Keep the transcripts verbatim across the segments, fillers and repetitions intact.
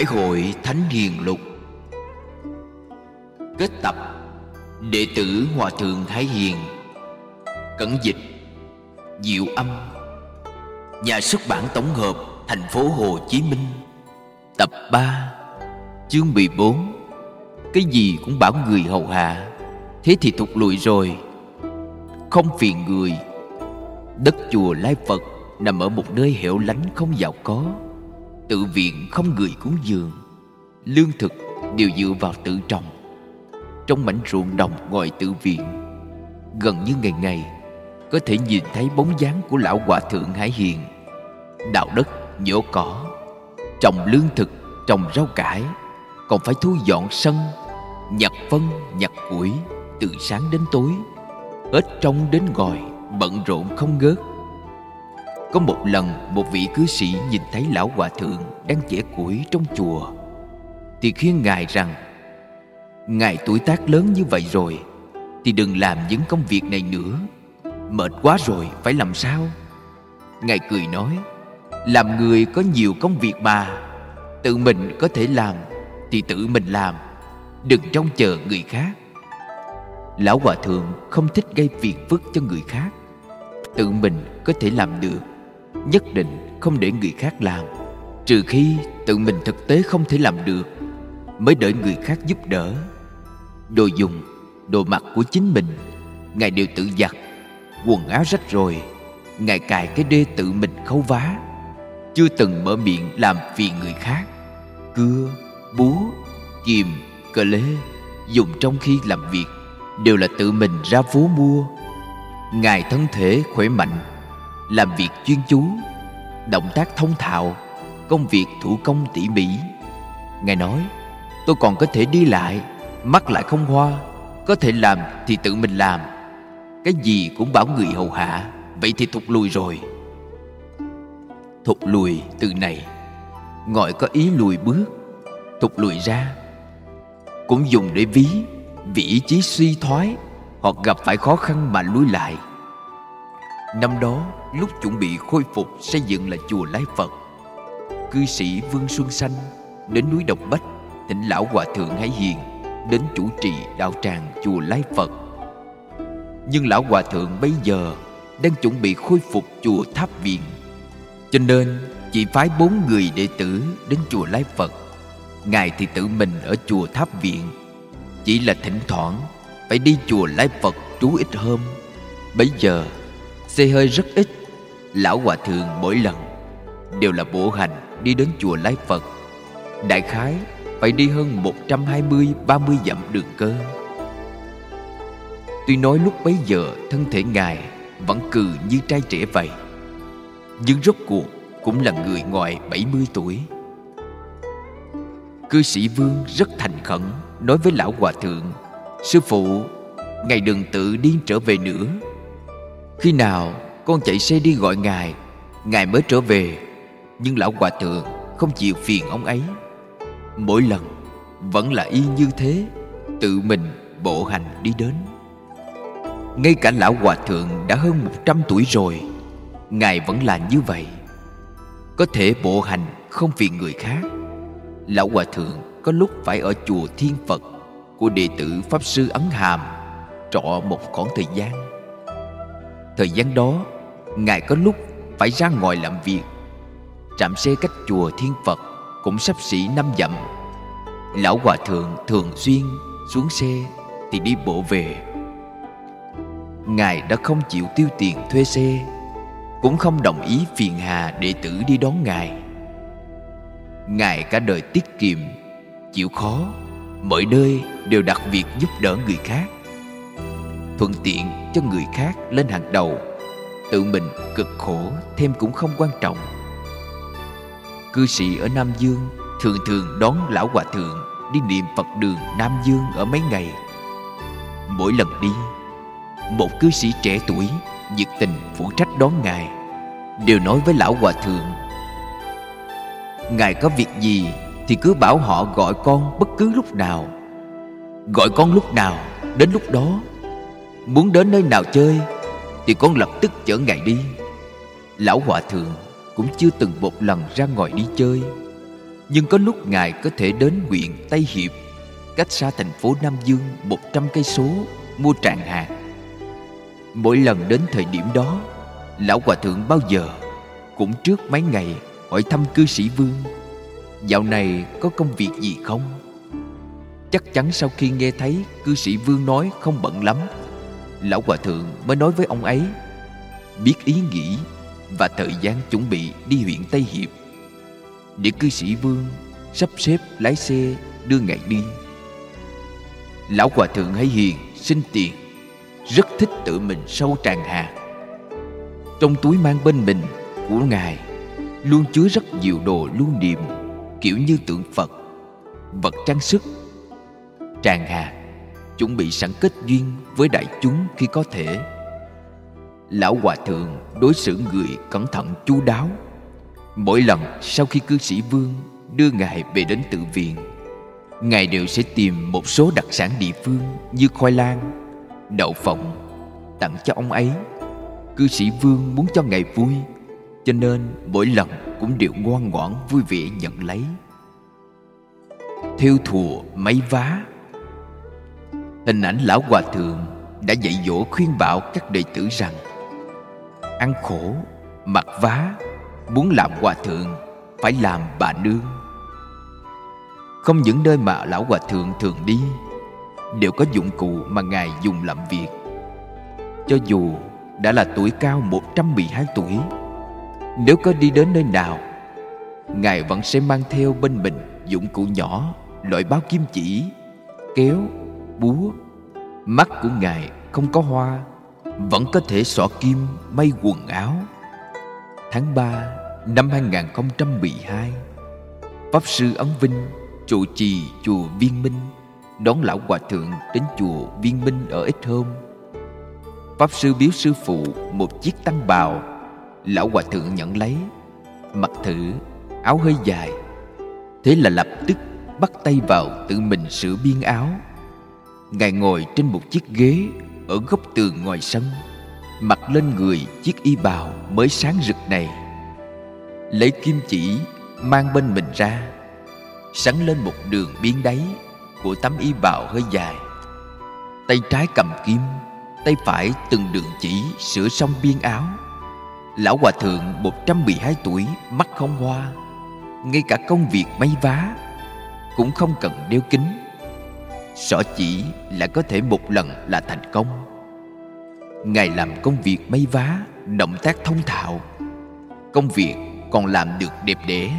Hải hội Thánh Hiền Lục. Kết tập. Đệ tử Hòa Thượng Hải Hiền. Cẩn dịch Diệu Âm. Nhà xuất bản tổng hợp, thành phố Hồ Chí Minh. Tập ba. Chương mười bốn. Cái gì cũng bảo người hầu hạ, thế thì thụt lùi rồi. Không phiền người. Đất chùa Lai Phật nằm ở một nơi hẻo lánh không giàu có. Tự viện không người cúng dường. Lương thực đều dựa vào tự trồng. Trong mảnh ruộng đồng ngoài tự viện, gần như ngày ngày có thể nhìn thấy bóng dáng của lão Hòa Thượng Hải Hiền. Đào đất, nhổ cỏ, trồng lương thực, trồng rau cải, còn phải thu dọn sân, nhặt phân, nhặt củi từ sáng đến tối, hết trong đến ngoài, bận rộn không ngớt. Có một lần, một vị cư sĩ nhìn thấy lão Hòa Thượng đang chẻ củi trong chùa, thì khuyên ngài rằng: ngài tuổi tác lớn như vậy rồi thì đừng làm những công việc này nữa, mệt quá rồi phải làm sao? Ngài cười nói: làm người có nhiều công việc mà, tự mình có thể làm thì tự mình làm, đừng trông chờ người khác. Lão Hòa Thượng không thích gây phiền phức cho người khác. Tự mình có thể làm được, nhất định không để người khác làm. Trừ khi tự mình thực tế không thể làm được, mới đợi người khác giúp đỡ. Đồ dùng, đồ mặc của chính mình ngài đều tự giặt. Quần áo rách rồi, ngài cài cái đê tự mình khâu vá, chưa từng mở miệng làm phiền người khác. Cưa, búa, kìm, cờ lê dùng trong khi làm việc đều là tự mình ra phố mua. Ngài thân thể khỏe mạnh, làm việc chuyên chú, động tác thông thạo, công việc thủ công tỉ mỉ. Ngài nói: tôi còn có thể đi lại, mắt lại không hoa, có thể làm thì tự mình làm. Cái gì cũng bảo người hầu hạ, vậy thì thụt lùi rồi. Thụt lùi từ này gọi có ý lùi bước, thụt lùi ra, cũng dùng để ví vì ý chí suy thoái hoặc gặp phải khó khăn mà lùi lại. Năm đó, lúc chuẩn bị khôi phục xây dựng lại chùa Lai Phật, cư sĩ Vương Xuân Xanh đến núi Đồng Bách thỉnh lão Hòa Thượng Hải Hiền đến chủ trì đạo tràng chùa Lai Phật. Nhưng lão Hòa Thượng bây giờ đang chuẩn bị khôi phục chùa Tháp Viện, cho nên chỉ phái bốn người đệ tử đến chùa Lai Phật. Ngài thì tự mình ở chùa Tháp Viện, chỉ là thỉnh thoảng phải đi chùa Lai Phật trú ít hôm. Bây giờ xe hơi rất ít, lão Hòa Thượng mỗi lần đều là bộ hành đi đến chùa Lai Phật. Đại khái phải đi hơn một trăm hai mươi ba mươi dặm đường cơ. Tuy nói lúc bấy giờ thân thể ngài vẫn cừ như trai trẻ vậy, nhưng rốt cuộc cũng là người ngoài bảy mươi tuổi. Cư sĩ Vương rất thành khẩn nói với lão Hòa Thượng: sư phụ, ngài đừng tự điên trở về nữa. Khi nào con chạy xe đi gọi ngài, ngài mới trở về. Nhưng lão Hòa Thượng không chịu phiền ông ấy. Mỗi lần vẫn là y như thế, tự mình bộ hành đi đến. Ngay cả lão Hòa Thượng đã hơn một trăm tuổi rồi, ngài vẫn là như vậy, có thể bộ hành không phiền người khác. Lão Hòa Thượng có lúc phải ở chùa Thiên Phật của đệ tử Pháp Sư Ấn Hàm trọ một khoảng thời gian. Thời gian đó, ngài có lúc phải ra ngoài làm việc. Trạm xe cách chùa Thiên Phật cũng xấp xỉ năm dặm. Lão Hòa Thượng thường xuyên xuống xe thì đi bộ về. Ngài đã không chịu tiêu tiền thuê xe, cũng không đồng ý phiền hà đệ tử đi đón ngài. Ngài cả đời tiết kiệm, chịu khó, mọi nơi đều đặt việc giúp đỡ người khác, thuận tiện cho người khác lên hàng đầu. Tự mình cực khổ thêm cũng không quan trọng. Cư sĩ ở Nam Dương thường thường đón lão Hòa Thượng đi niệm Phật đường Nam Dương ở mấy ngày. Mỗi lần đi, một cư sĩ trẻ tuổi nhiệt tình phụ trách đón ngài, đều nói với lão Hòa Thượng: ngài có việc gì thì cứ bảo họ gọi con bất cứ lúc nào. Gọi con lúc nào đến lúc đó. Muốn đến nơi nào chơi thì con lập tức chở ngài đi. Lão Hòa Thượng cũng chưa từng một lần ra ngoài đi chơi, Nhưng có lúc Ngài có thể đến huyện Tây Hiệp, cách xa thành phố Nam Dương một trăm cây số, mua tràng hạt. Mỗi lần đến thời điểm đó, Lão Hòa Thượng bao giờ cũng trước mấy ngày hỏi thăm cư sĩ Vương: dạo này có công việc gì không? Chắc chắn sau khi nghe thấy cư sĩ Vương nói không bận lắm, Lão Hòa Thượng mới nói với ông ấy biết ý nghĩ và thời gian chuẩn bị đi huyện Tây Hiệp, để cư sĩ Vương sắp xếp lái xe đưa Ngài đi. Lão Hòa Thượng Hải Hiền xin tiền, rất thích tự mình sâu tràng hạt. Trong túi mang bên mình của Ngài luôn chứa rất nhiều đồ lưu niệm, kiểu như tượng Phật, vật trang sức, tràng hạt, chuẩn bị sẵn kết duyên với đại chúng khi có thể. Lão Hòa Thượng đối xử người cẩn thận chu đáo. Mỗi lần sau khi cư sĩ Vương đưa Ngài về đến tự viện, Ngài đều sẽ tìm một số đặc sản địa phương như khoai lang, đậu phộng tặng cho ông ấy. Cư sĩ Vương muốn cho Ngài vui, cho nên mỗi lần cũng đều ngoan ngoãn vui vẻ nhận lấy. Thêu thùa máy vá. Hình ảnh Lão Hòa Thượng đã dạy dỗ khuyên bảo các đệ tử rằng ăn khổ, mặc vá, muốn làm hòa thượng phải làm bà nương. Không những nơi mà Lão Hòa Thượng thường đi đều có dụng cụ mà Ngài dùng làm việc. Cho dù đã là tuổi cao một trăm mười hai tuổi, nếu có đi đến nơi nào, Ngài vẫn sẽ mang theo bên mình dụng cụ nhỏ loại bao kim chỉ, kéo, búa. Mắt của Ngài không có hoa, vẫn có thể xỏ kim may quần áo. Tháng ba năm hai nghìn không trăm mười hai, Pháp Sư Ấn Vinh trụ trì chùa Viên Minh đón Lão Hòa Thượng đến chùa Viên Minh ở Ích Hôm. Pháp Sư biếu sư phụ một chiếc tăng bào. Lão Hòa Thượng nhận lấy, mặc thử, áo hơi dài. Thế là lập tức bắt tay vào tự mình sửa biên áo. Ngài ngồi trên một chiếc ghế ở góc tường ngoài sân, mặc lên người chiếc y bào mới sáng rực này, lấy kim chỉ mang bên mình ra, sắn lên một đường biên đáy của tấm y bào hơi dài. Tay trái cầm kim, tay phải từng đường chỉ sửa xong biên áo. Lão Hòa Thượng một trăm mười hai tuổi, mắt không hoa, ngay cả công việc may vá cũng không cần đeo kính, xỏ chỉ là có thể một lần là thành công. Ngài làm công việc may vá động tác thông thạo, công việc còn làm được đẹp đẽ.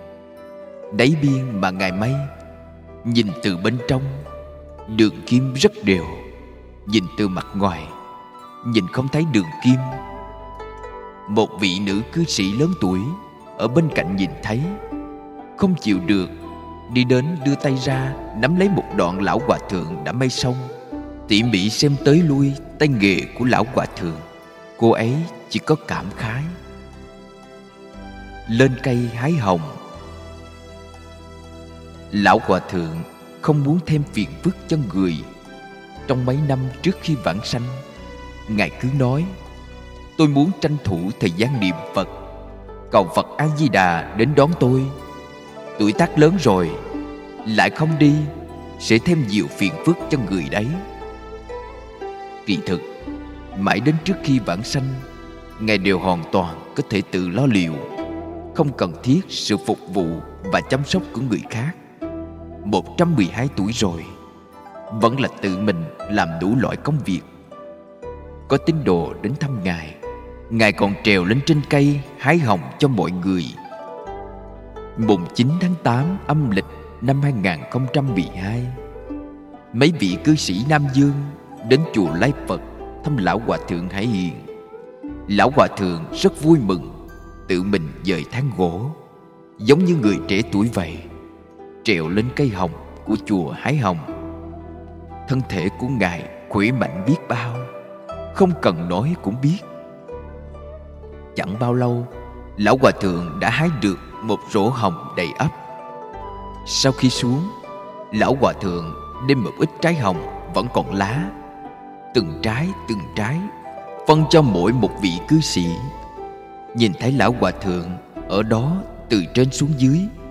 Đáy biên mà Ngài may, nhìn từ bên trong, đường kim rất đều. Nhìn từ mặt ngoài, nhìn không thấy đường kim. Một vị nữ cư sĩ lớn tuổi ở bên cạnh nhìn thấy, không chịu được, đi đến đưa tay ra nắm lấy một đoạn Lão Hòa Thượng đã may xong, tỉ mỉ xem tới lui tay nghề của Lão Hòa Thượng. Cô ấy chỉ có cảm khái. Lên cây hái hồng. Lão Hòa Thượng không muốn thêm phiền phức cho người. Trong mấy năm trước khi vãng sanh, Ngài cứ nói: tôi muốn tranh thủ thời gian niệm Phật, cầu Phật A-di-đà đến đón tôi. Tuổi tác lớn rồi, lại không đi sẽ thêm nhiều phiền phức cho người đấy. Kỳ thực, mãi đến trước khi vãng sanh, Ngài đều hoàn toàn có thể tự lo liệu, không cần thiết sự phục vụ và chăm sóc của người khác. Một trăm mười hai tuổi rồi, vẫn là tự mình làm đủ loại công việc. Có tín đồ đến thăm Ngài, Ngài còn trèo lên trên cây hái hồng cho mọi người. Mùng chín tháng tám âm lịch năm hai nghìn không trăm mười hai, mấy vị cư sĩ Nam Dương đến chùa Lai Phật thăm Lão Hòa Thượng Hải Hiền. Lão Hòa Thượng rất vui mừng, tự mình dời thang gỗ, giống như người trẻ tuổi vậy, trèo lên cây hồng của chùa hái hồng. Thân thể của Ngài khỏe mạnh biết bao, không cần nói cũng biết. Chẳng bao lâu, Lão Hòa Thượng đã hái được một rổ hồng đầy ắp. Sau khi xuống, Lão Hòa Thượng đem một ít trái hồng vẫn còn lá, từng trái từng trái phân cho mỗi một vị cư sĩ. Nhìn thấy Lão Hòa Thượng ở đó từ trên xuống dưới,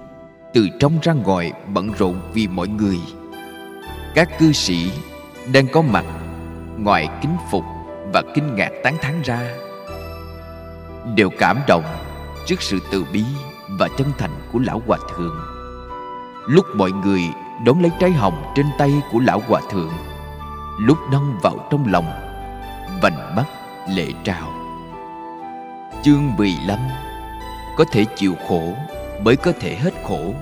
Từ trong ra ngoài bận rộn vì mọi người. Các cư sĩ đang có mặt ngoài kính phục và kinh ngạc tán thán ra, đều cảm động trước sự từ bi và chân thành của Lão Hòa Thượng. Lúc mọi người đón lấy trái hồng trên tay của Lão Hòa Thượng, lúc nâng vào trong lòng, vành mắt lệ trào. Chương mười lăm. Có thể chịu khổ mới có thể hết khổ.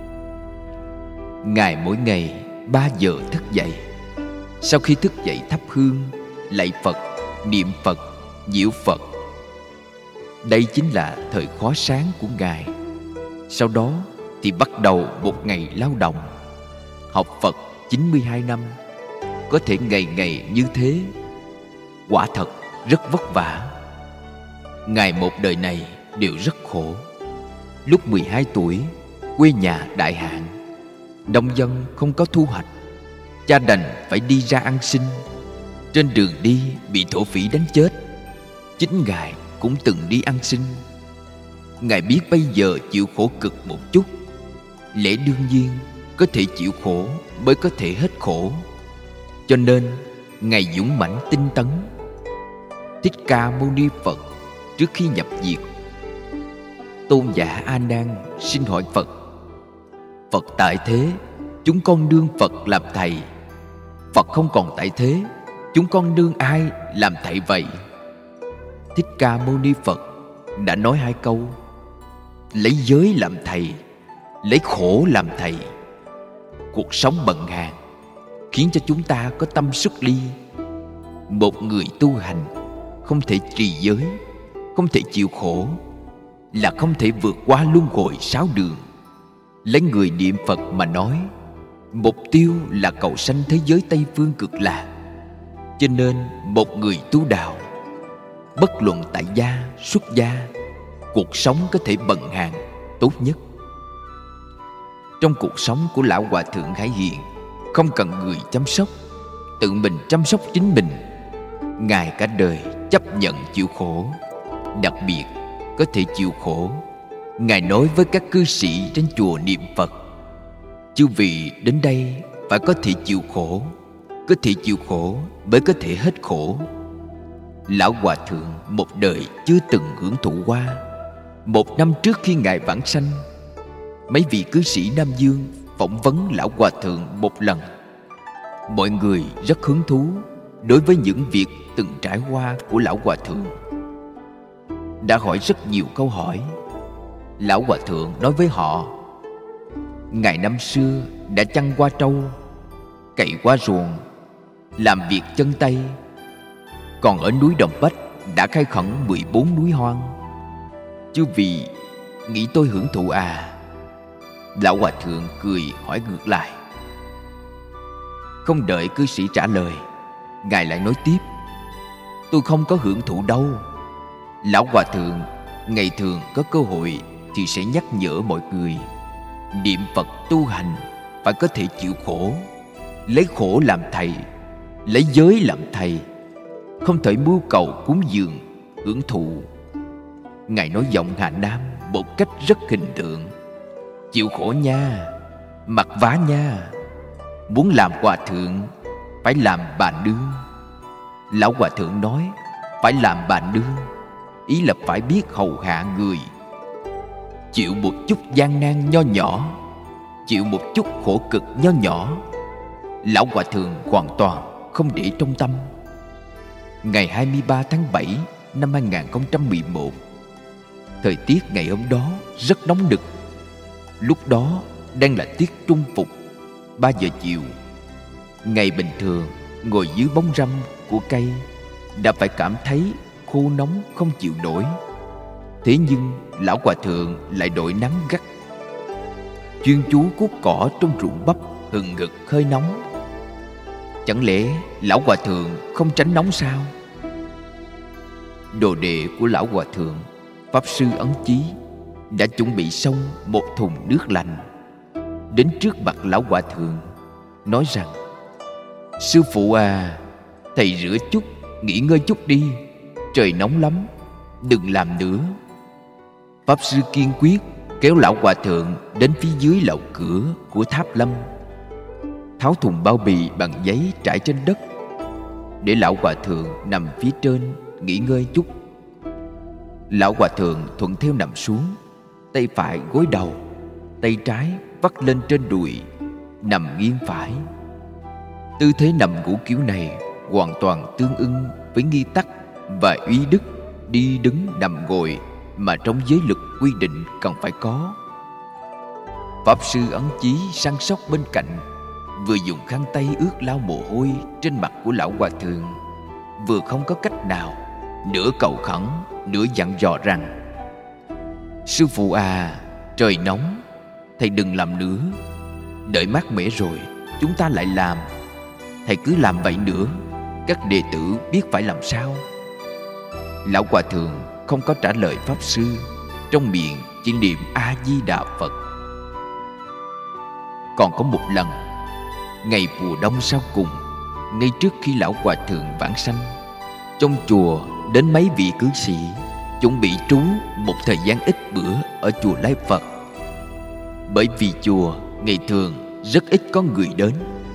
Ngài mỗi ngày ba giờ thức dậy. Sau khi thức dậy thắp hương, lạy Phật, niệm Phật, diệu Phật. Đây chính là thời khóa sáng của Ngài. Sau đó thì bắt đầu một ngày lao động. Học Phật chín mươi hai năm, có thể ngày ngày như thế, quả thật rất vất vả. Ngài một đời này đều rất khổ. Lúc mười hai tuổi, quê nhà đại hạn, nông dân không có thu hoạch, cha đành phải đi ra ăn xin. Trên đường đi bị thổ phỉ đánh chết. Chính Ngài cũng từng đi ăn xin. Ngài biết bây giờ chịu khổ cực một chút, lẽ đương nhiên có thể chịu khổ mới có thể hết khổ. Cho nên Ngài dũng mãnh tinh tấn. Thích Ca Mâu Ni Phật trước khi nhập diệt, Tôn giả A Nan xin hỏi Phật: Phật tại thế, chúng con đương Phật làm thầy. Phật không còn tại thế, chúng con đương ai làm thầy vậy? Thích Ca Mâu Ni Phật đã nói hai câu: lấy giới làm thầy, lấy khổ làm thầy. Cuộc sống bận hàng khiến cho chúng ta có tâm xuất ly. Một người tu hành không thể trì giới, không thể chịu khổ, là không thể vượt qua luân hồi sáu đường. Lấy người niệm Phật mà nói, mục tiêu là cầu sanh thế giới Tây Phương Cực Lạc. Cho nên một người tu đạo, bất luận tại gia, xuất gia, cuộc sống có thể bận hàng tốt nhất. Trong cuộc sống của Lão Hòa Thượng Hải Hiền, không cần người chăm sóc, tự mình chăm sóc chính mình. Ngài cả đời chấp nhận chịu khổ. Đặc biệt có thể chịu khổ, Ngài nói với các cư sĩ trên chùa niệm Phật: chư vị đến đây phải có thể chịu khổ. Có thể chịu khổ mới có thể hết khổ. Lão Hòa Thượng một đời chưa từng hưởng thụ qua. Một năm trước khi Ngài vãng sanh, mấy vị cư sĩ Nam Dương phỏng vấn Lão Hòa Thượng một lần. Mọi người rất hứng thú đối với những việc từng trải qua của Lão Hòa Thượng. Đã hỏi rất nhiều câu hỏi. Lão Hòa Thượng nói với họ: Ngài năm xưa đã chăn qua trâu, cày qua ruộng, làm việc chân tay. Còn ở núi Đồng Bách đã khai khẩn mười bốn núi hoang. Chư vị nghĩ tôi hưởng thụ à? Lão Hòa Thượng cười hỏi ngược lại. Không đợi cư sĩ trả lời, Ngài lại nói tiếp: tôi không có hưởng thụ đâu. Lão Hòa Thượng ngày thường có cơ hội thì sẽ nhắc nhở mọi người niệm Phật tu hành phải có thể chịu khổ, lấy khổ làm thầy, lấy giới làm thầy, không thể mưu cầu cúng dường, hưởng thụ. Ngài nói giọng Hà Nam một cách rất hình tượng: chịu khổ nha, mặc vá nha. Muốn làm hòa thượng phải làm bà nương. Lão Hòa Thượng nói phải làm bà nương, ý là phải biết hầu hạ người. Chịu một chút gian nan nho nhỏ, chịu một chút khổ cực nho nhỏ, Lão Hòa Thượng hoàn toàn không để trong tâm. Ngày hai mươi ba tháng bảy năm hai nghìn không trăm mười một, thời tiết ngày hôm đó rất nóng nực. Lúc đó đang là tiết trung phục, ba giờ chiều. Ngày bình thường ngồi dưới bóng râm của cây đã phải cảm thấy khô nóng không chịu nổi. Thế nhưng Lão Hòa Thượng lại đội nắng gắt, chuyên chú cuốc cỏ trong ruộng bắp hừng hực hơi nóng. Chẳng lẽ Lão Hòa Thượng không tránh nóng sao? Đồ đệ của Lão Hòa Thượng, Pháp Sư Ấn Chí, đã chuẩn bị xong một thùng nước lạnh, đến trước mặt Lão Hòa Thượng nói rằng: sư phụ à, thầy rửa chút, nghỉ ngơi chút đi, trời nóng lắm, đừng làm nữa. Pháp sư kiên quyết kéo lão hòa thượng đến phía dưới lậu cửa của tháp lâm, tháo thùng bao bì bằng giấy trải trên đất, để lão hòa thượng nằm phía trên nghỉ ngơi chút. Lão hòa thượng thuận theo nằm xuống, tay phải gối đầu, tay trái vắt lên trên đùi, nằm nghiêng phải. Tư thế nằm ngủ kiểu này hoàn toàn tương ưng với nghi tắc và uy đức đi đứng nằm ngồi mà trong giới luật quy định cần phải có. Pháp sư ấn chí săn sóc bên cạnh, vừa dùng khăn tay ướt lau mồ hôi trên mặt của lão hòa thượng, vừa không có cách nào, nửa cầu khẩn nửa dặn dò rằng: "Sư phụ à, trời nóng, thầy đừng làm nữa. Đợi mát mẻ rồi chúng ta lại làm. Thầy cứ làm vậy nữa, các đệ tử biết phải làm sao." Lão hòa thượng không có trả lời pháp sư, trong miệng chỉ niệm A Di Đà Phật. Còn có một lần, ngày mùa đông sau cùng, ngay trước khi lão hòa thượng vãng sanh, trong chùa đến mấy vị cư sĩ chuẩn bị trú một thời gian ít bữa ở chùa Lai Phật. Bởi vì chùa ngày thường rất ít có người đến,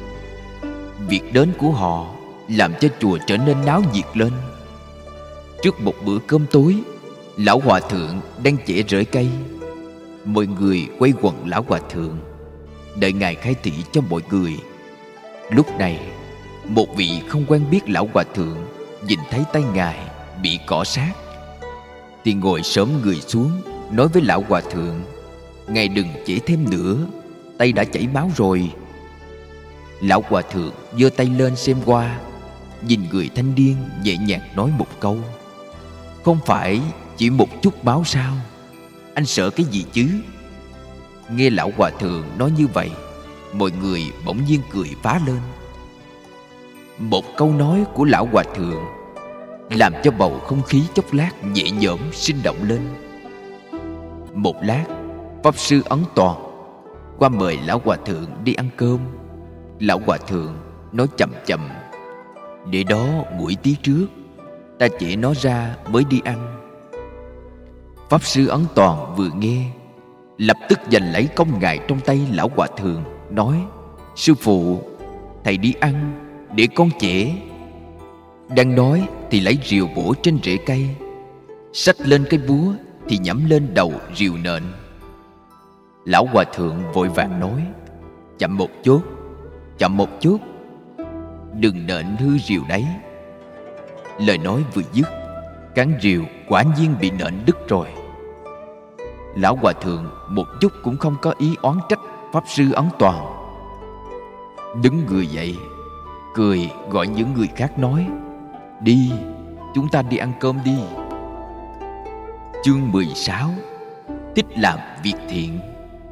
việc đến của họ làm cho chùa trở nên náo nhiệt lên. Trước một bữa cơm tối, lão hòa thượng đang chẻ rễ cây. Mọi người quay quần lão hòa thượng, đợi ngài khai thị cho mọi người. Lúc này, một vị không quen biết lão hòa thượng nhìn thấy tay ngài bị cọ sát, thì ngồi xổm người xuống nói với lão hòa thượng: "Ngài đừng chẻ thêm nữa, tay đã chảy máu rồi." Lão hòa thượng giơ tay lên xem qua, nhìn người thanh niên nhẹ nhàng nói một câu: "Không phải chỉ một chút máu sao? Anh sợ cái gì chứ?" Nghe lão hòa thượng nói như vậy, mọi người bỗng nhiên cười phá lên. Một câu nói của lão hòa thượng làm cho bầu không khí chốc lát nhẹ nhõm sinh động lên. Một lát, pháp sư Ấn Toàn qua mời lão hòa thượng đi ăn cơm. Lão hòa thượng nói chậm chậm: "Để đó nguội tí trước, ta chẻ nó ra mới đi ăn." Pháp sư Ấn Toàn vừa nghe, lập tức giành lấy công gài trong tay lão hòa thượng, nói: "Sư phụ, thầy đi ăn, để con chẻ." Đang nói thì lấy rìu bổ trên rễ cây, xách lên cái búa thì nhắm lên đầu rìu nện. Lão hòa thượng vội vàng nói: "Chậm một chút, chậm một chút, đừng nện hư rìu đấy." Lời nói vừa dứt, cán rìu quả nhiên bị nện đứt rồi. Lão hòa thượng một chút cũng không có ý oán trách pháp sư Ấn Toàn, đứng người dậy, cười gọi những người khác nói: "Đi, chúng ta đi ăn cơm đi." Chương mười sáu. Thích làm việc thiện.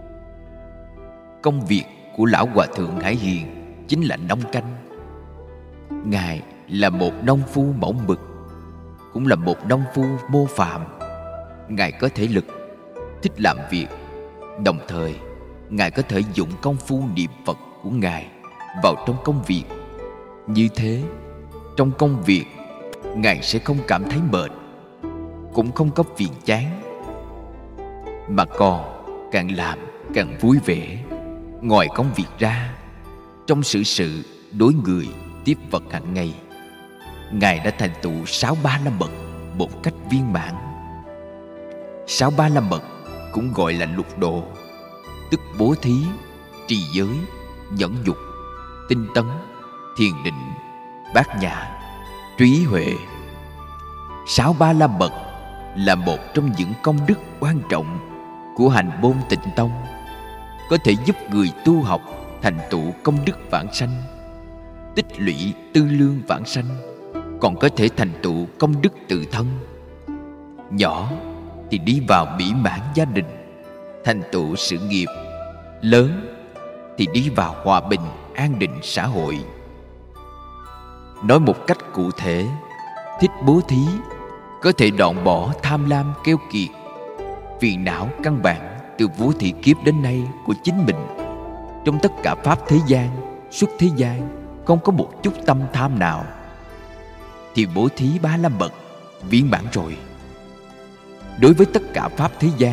Công việc của lão hòa thượng Hải Hiền chính là nông canh. Ngài là một nông phu mẫu mực, cũng là một nông phu mô phạm. Ngài có thể lực, thích làm việc, đồng thời Ngài có thể dụng công phu niệm Phật của Ngài vào trong công việc. Như thế, trong công việc Ngài sẽ không cảm thấy mệt, cũng không có phiền chán, mà còn càng làm càng vui vẻ. Ngoài công việc ra, trong sự sự đối người tiếp vật hàng ngày, Ngài đã thành tựu sáu ba la mật một cách viên mãn. Sáu ba la mật cũng gọi là lục độ, tức bố thí, trì giới, nhẫn nhục, tinh tấn, thiền định, bát nhã, trí huệ. Sáu ba la mật là một trong những công đức quan trọng của hành môn Tịnh Tông, có thể giúp người tu học thành tựu công đức vãng sanh, tích lũy tư lương vãng sanh, còn có thể thành tựu công đức tự thân. Nhỏ thì đi vào mỹ mãn gia đình, thành tựu sự nghiệp; lớn thì đi vào hòa bình an định xã hội. Nói một cách cụ thể, thích bố thí có thể đoạn bỏ tham lam keo kiệt, phiền não căn bản từ vô thị kiếp đến nay của chính mình. Trong tất cả pháp thế gian, xuất thế gian, không có một chút tâm tham nào, thì bố thí ba la mật viên mãn rồi. Đối với tất cả pháp thế gian,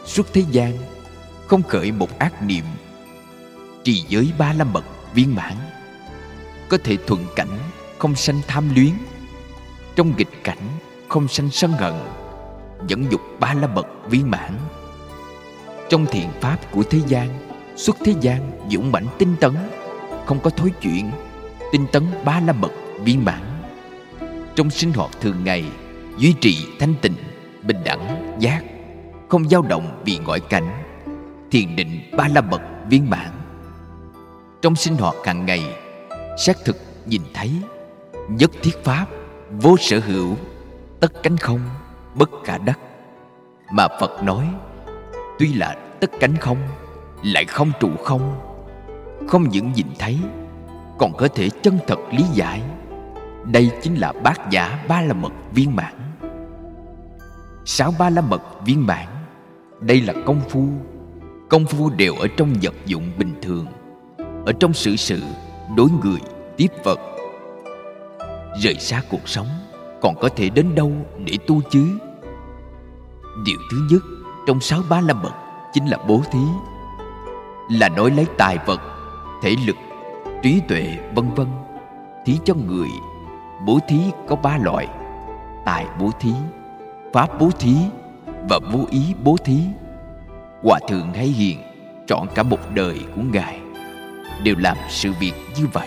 suốt thế gian, không khởi một ác niệm, trì giới ba la mật viên mãn, có thể thuận cảnh không sanh tham luyến, trong nghịch cảnh không sanh sân hận, nhẫn dục ba la mật viên mãn, trong thiện pháp của thế gian, xuất thế gian dũng mãnh tinh tấn, không có thối chuyển, tinh tấn ba la mật viên mãn, trong sinh hoạt thường ngày duy trì thanh tịnh, bình đẳng, giác, không dao động vì ngoại cảnh, thiền định ba la mật viên mãn, trong sinh hoạt hàng ngày xác thực nhìn thấy nhất thiết pháp, vô sở hữu, tất cánh không, bất khả đắc. Mà Phật nói tuy là tất cánh không, lại không trụ không, không những nhìn thấy còn có thể chân thật lý giải. Đây chính là bát nhã ba la mật viên mãn. Sáu ba la mật viên mãn, đây là công phu. Công phu đều ở trong vật dụng bình thường, ở trong sự sự, đối người, tiếp vật. Rời xa cuộc sống, còn có thể đến đâu để tu chứ? Điều thứ nhất trong sáu ba la mật chính là bố thí, là nói lấy tài vật, thể lực, trí tuệ vân vân thí cho người. Bố thí có ba loại: tài bố thí, pháp bố thí và vô ý bố thí. Hòa thượng Hải Hiền trọn cả một đời của ngài đều làm sự việc như vậy.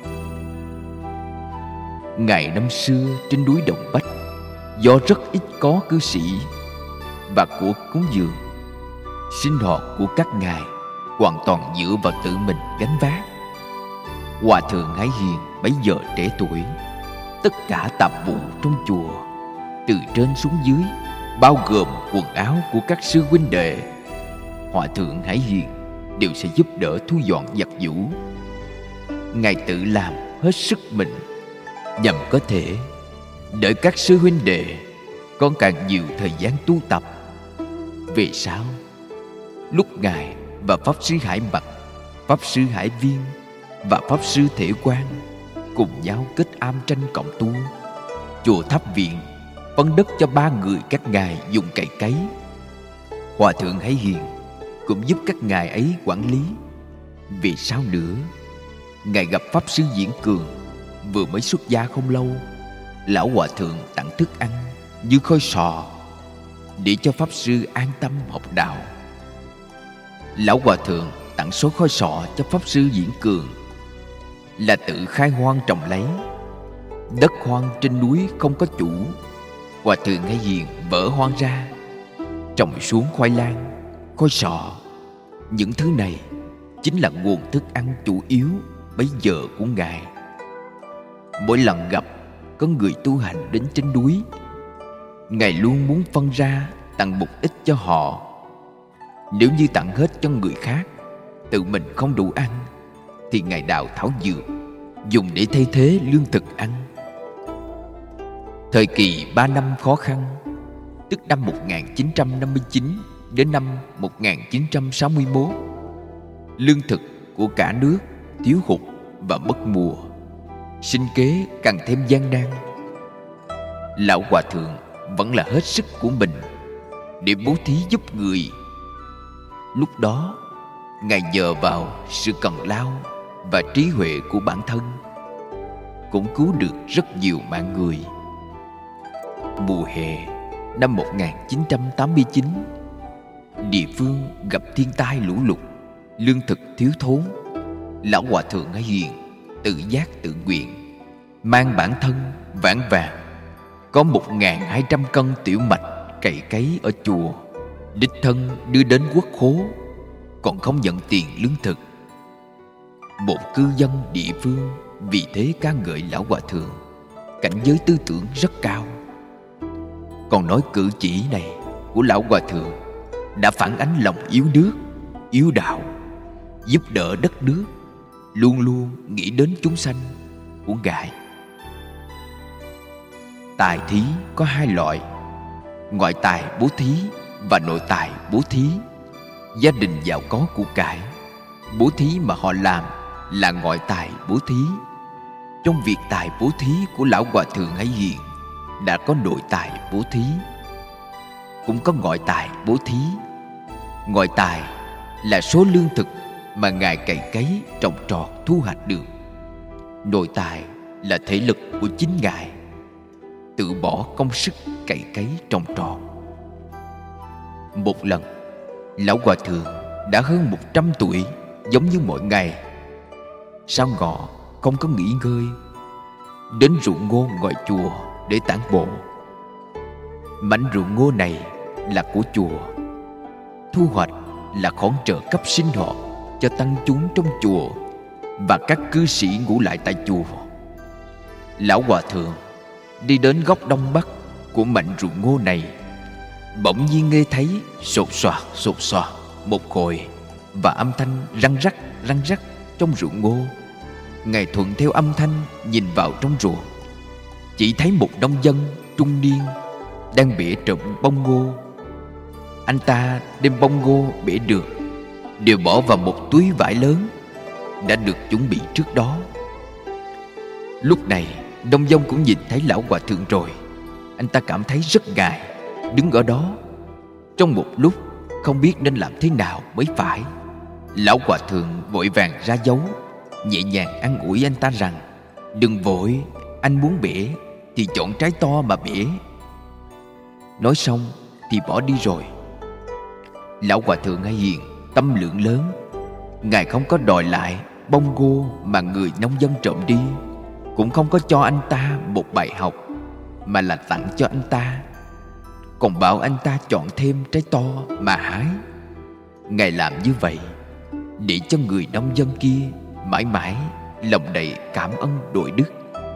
Ngày năm xưa trên núi Đồng Bách, do rất ít có cư sĩ và của cúng dường, sinh hoạt của các ngài hoàn toàn dựa vào tự mình gánh vác. Hòa thượng Hải Hiền bấy giờ trẻ tuổi, tất cả tạp vụ trong chùa, từ trên xuống dưới, bao gồm quần áo của các sư huynh đệ, Hòa thượng Hải Hiền đều sẽ giúp đỡ thu dọn giặt giũ. Ngài tự làm hết sức mình, nhằm có thể đợi các sư huynh đệ có càng nhiều thời gian tu tập. Về sau, lúc ngài và pháp sư Hải Mặc, pháp sư Hải Viên và pháp sư Thể Quang cùng nhau kết am tranh cộng tu, chùa Tháp Viện phân đất cho ba người các ngài dùng cày cấy. Hòa thượng Hải Hiền cũng giúp các ngài ấy quản lý. Về sau nữa, ngài gặp pháp sư Diễn Cường vừa mới xuất gia không lâu. Lão hòa thượng tặng thức ăn như khói sọ để cho pháp sư an tâm học đạo. Lão hòa thượng tặng số khói sọ cho pháp sư Diễn Cường là tự khai hoang trồng lấy. Đất hoang trên núi không có chủ, Hòa thượng Hải Hiền vỡ hoang ra, trồng xuống khoai lang, khói sọ. Những thứ này chính là nguồn thức ăn chủ yếu bấy giờ của ngài. Mỗi lần gặp có người tu hành đến trên núi, ngài luôn muốn phân ra tặng một ít cho họ. Nếu như tặng hết cho người khác, tự mình không đủ ăn, thì ngài đào thảo dược dùng để thay thế lương thực ăn. Thời kỳ ba năm khó khăn, tức năm một nghìn chín trăm năm mươi chín đến năm một nghìn chín trăm sáu mươi mốt, lương thực của cả nước thiếu hụt và mất mùa, sinh kế càng thêm gian nan. Lão hòa thượng vẫn là hết sức của mình để bố thí giúp người. Lúc đó, ngài nhờ vào sự cần lao và trí huệ của bản thân, cũng cứu được rất nhiều mạng người. Mùa hè năm một nghìn chín trăm tám mươi chín, địa phương gặp thiên tai lũ lụt, lương thực thiếu thốn. Lão hòa thượng Hải Hiền tự giác tự nguyện mang bản thân vãn vàng có một nghìn hai trăm cân tiểu mạch cày cấy ở chùa, đích thân đưa đến quốc khố, còn không nhận tiền lương thực. Một cư dân địa phương vì thế ca ngợi lão hòa thượng cảnh giới tư tưởng rất cao. Còn nói cử chỉ này của lão hòa thượng đã phản ánh lòng yếu nước, yếu đạo, giúp đỡ đất nước, luôn luôn nghĩ đến chúng sanh của ngài. Tài thí có hai loại: ngoại tài bố thí và nội tài bố thí. Gia đình giàu có của cải, bố thí mà họ làm là ngoại tài bố thí. Trong việc tài bố thí của lão hòa thượng Hải Hiền đã có nội tài bố thí, cũng có ngoại tài bố thí. Ngoại tài là số lương thực mà Ngài cày cấy, trồng trọt, thu hoạch được. Nội tài là thể lực của chính Ngài, tự bỏ công sức cày cấy, trồng trọt. Một lần, Lão Hòa Thượng đã hơn một trăm tuổi, giống như mọi ngày. Sau ngọ không có nghỉ ngơi, đến ruộng ngô ngoài chùa để tản bộ. Mảnh ruộng ngô này là của chùa, thu hoạch là khoản trợ cấp sinh hoạt cho tăng chúng trong chùa và các cư sĩ ngủ lại tại chùa. Lão Hòa Thượng đi đến góc đông bắc của mảnh ruộng ngô này, bỗng nhiên nghe thấy sột soạt sột soạt một hồi và âm thanh răng rắc răng rắc trong ruộng ngô. Ngài thuận theo âm thanh nhìn vào trong ruộng, chỉ thấy một nông dân trung niên đang bẻ trộm bông ngô. Anh ta đem bông ngô bẻ được đều bỏ vào một túi vải lớn đã được chuẩn bị trước đó. Lúc này nông dân cũng nhìn thấy Lão Hòa Thượng rồi. Anh ta cảm thấy rất ngại, đứng ở đó trong một lúc không biết nên làm thế nào mới phải. Lão Hòa Thượng vội vàng ra dấu, nhẹ nhàng an ủi anh ta rằng: đừng vội, anh muốn bẻ thì chọn trái to mà bẻ. Nói xong thì bỏ đi rồi. Lão Hòa Thượng hay hiền, tâm lượng lớn. Ngài không có đòi lại bông ngô mà người nông dân trộm đi, cũng không có cho anh ta một bài học, mà là tặng cho anh ta, còn bảo anh ta chọn thêm trái to mà hái. Ngài làm như vậy để cho người nông dân kia mãi mãi lòng đầy cảm ơn đội đức.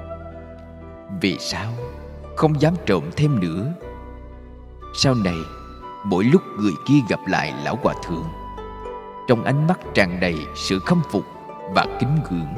Về sau không dám trộm thêm nữa. Sau này mỗi lúc người kia gặp lại Lão Hòa Thượng, trong ánh mắt tràn đầy sự khâm phục và kính ngưỡng.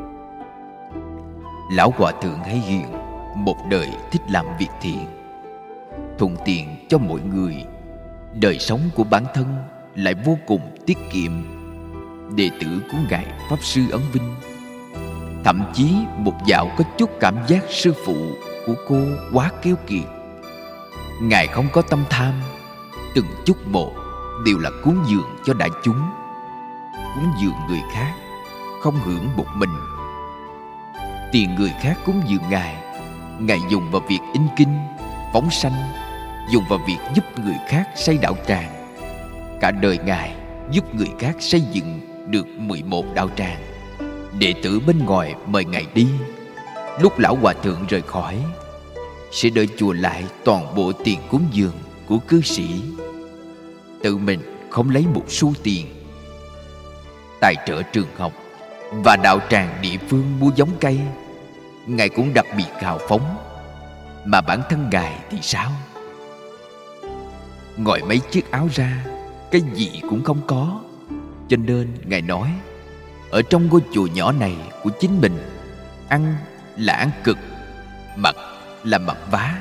Lão Hòa Thượng hay hiền một đời thích làm việc thiện, thuận tiện cho mọi người. Đời sống của bản thân lại vô cùng tiết kiệm. Đệ tử của Ngài Pháp Sư Ấn Vinh thậm chí một dạo có chút cảm giác sư phụ của cô quá keo kiệt. Ngài không có tâm tham, từng chút một đều là cúng dường cho đại chúng, cúng dường người khác, không hưởng một mình. Tiền người khác cúng dường Ngài, Ngài dùng vào việc in kinh, phóng sanh, dùng vào việc giúp người khác xây đạo tràng. Cả đời Ngài giúp người khác xây dựng được mười một đạo tràng. Đệ tử bên ngoài mời Ngài đi. Lúc Lão Hòa Thượng rời khỏi, sẽ đợi chùa lại toàn bộ tiền cúng dường của cư sĩ, tự mình không lấy một xu tiền. Tài trợ trường học và đạo tràng địa phương mua giống cây, Ngài cũng đặc biệt hào phóng. Mà bản thân Ngài thì sao? Ngoài mấy chiếc áo ra, cái gì cũng không có. Cho nên Ngài nói, ở trong ngôi chùa nhỏ này của chính mình, ăn là ăn cực, mặc là mặc vá.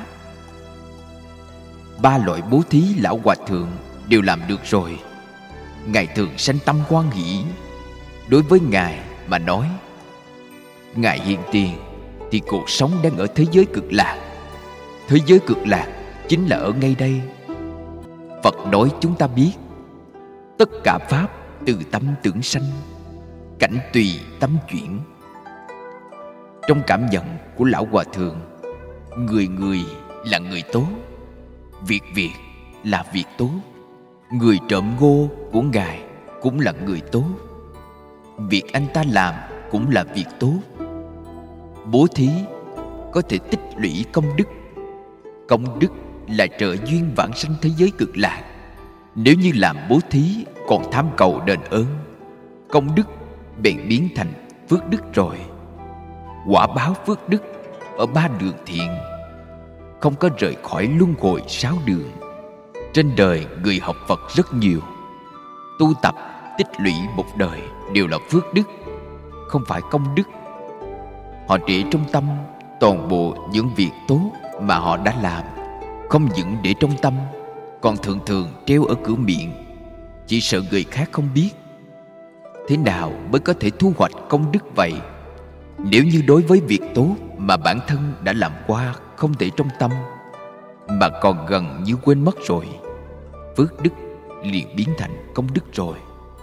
Ba loại bố thí Lão Hòa Thượng đều làm được rồi. Ngài thường sanh tâm hoan hỷ. Đối với Ngài mà nói, Ngài hiện tiền thì cuộc sống đang ở thế giới cực lạc. Thế giới cực lạc chính là ở ngay đây. Phật nói chúng ta biết, tất cả pháp từ tâm tưởng sanh, cảnh tùy tâm chuyển. Trong cảm nhận của Lão Hòa Thượng, người người là người tốt, việc việc là việc tốt. Người trộm ngô của Ngài cũng là người tốt, việc anh ta làm cũng là việc tốt. Bố thí có thể tích lũy công đức. Công đức là trợ duyên vãng sanh thế giới cực lạc. Nếu như làm bố thí còn tham cầu đền ơn, công đức bèn biến thành phước đức rồi. Quả báo phước đức ở ba đường thiện, không có rời khỏi luân hồi sáu đường. Trên đời người học Phật rất nhiều, tu tập tích lũy một đời đều là phước đức, không phải công đức. Họ để trong tâm toàn bộ những việc tốt mà họ đã làm, không những để trong tâm, còn thường thường treo ở cửa miệng, chỉ sợ người khác không biết. Thế nào mới có thể thu hoạch công đức vậy? Nếu như đối với việc tốt mà bản thân đã làm qua không để trong tâm, mà còn gần như quên mất rồi, phước đức liền biến thành công đức rồi.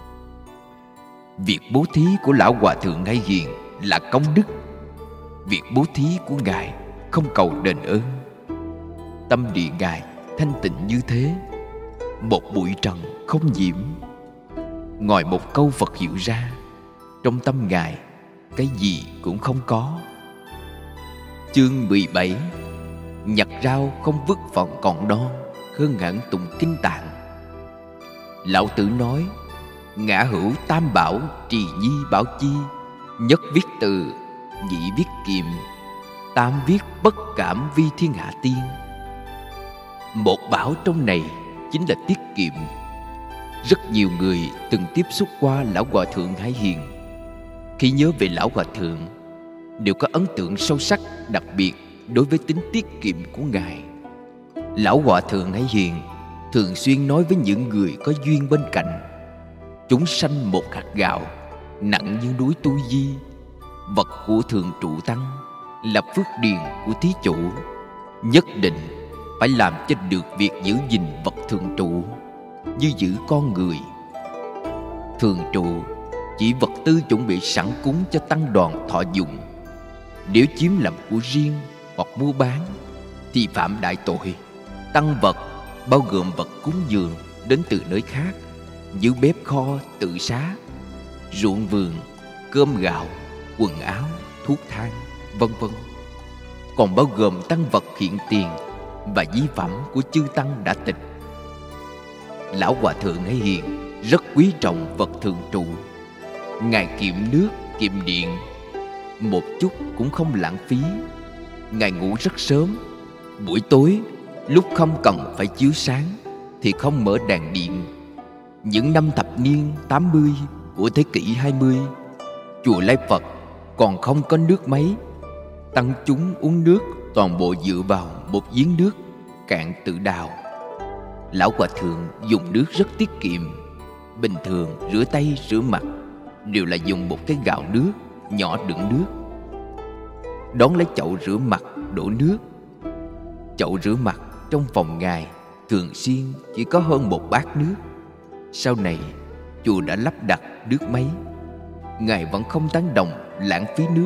Việc bố thí của Lão Hòa Thượng Hay Hiền là công đức. Việc bố thí của Ngài không cầu đền ơn. Tâm địa Ngài thanh tịnh như thế, một bụi trần không nhiễm. Ngoài một câu Phật hiệu ra, trong tâm Ngài cái gì cũng không có. Chương mười bảy. Nhặt rau không vứt phần còn non, hơn hẳn tụng kinh tạng. Lão Tử nói: ngã hữu tam bảo, trì nhi bảo chi. Nhất viết từ, nhị viết kiệm, tam viết bất cảm vi thiên hạ tiên. Một bảo trong này chính là tiết kiệm. Rất nhiều người từng tiếp xúc qua Lão Hòa Thượng Hay Hiền, khi nhớ về Lão Hòa Thượng đều có ấn tượng sâu sắc, đặc biệt đối với tính tiết kiệm của Ngài. Lão Hòa Thượng Hay Hiền thường xuyên nói với những người có duyên bên cạnh: chúng sanh một hạt gạo, nặng như núi Tu Di. Vật của thường trụ tăng là phước điền của thí chủ. Nhất định phải làm cho được việc giữ gìn vật thường trụ, như giữ con người. Thường trụ chỉ vật tư chuẩn bị sẵn cúng cho tăng đoàn thọ dụng. Nếu chiếm làm của riêng hoặc mua bán thì phạm đại tội. Tăng vật bao gồm vật cúng dường đến từ nơi khác, như bếp kho, tự xá, ruộng vườn, cơm gạo, quần áo, thuốc thang, vân vân. Còn bao gồm tăng vật hiện tiền và di phẩm của chư tăng đã tịch. Lão Hòa Thượng Hay Hiền rất quý trọng vật thường trụ. Ngài kiệm nước, kiệm điện, một chút cũng không lãng phí. Ngài ngủ rất sớm. Buổi tối lúc không cần phải chiếu sáng thì không mở đèn điện. Những năm thập niên tám mươi của thế kỷ hai mươi, chùa Lai Phật còn không có nước máy. Tăng chúng uống nước toàn bộ dựa vào một giếng nước cạn tự đào. Lão Hòa Thượng dùng nước rất tiết kiệm. Bình thường rửa tay rửa mặt đều là dùng một cái gạo nước nhỏ đựng nước. Đón lấy chậu rửa mặt đổ nước. Chậu rửa mặt trong phòng Ngài thường xuyên chỉ có hơn một bát nước. Sau này chùa đã lắp đặt nước máy. Ngài vẫn không tán đồng lãng phí nước.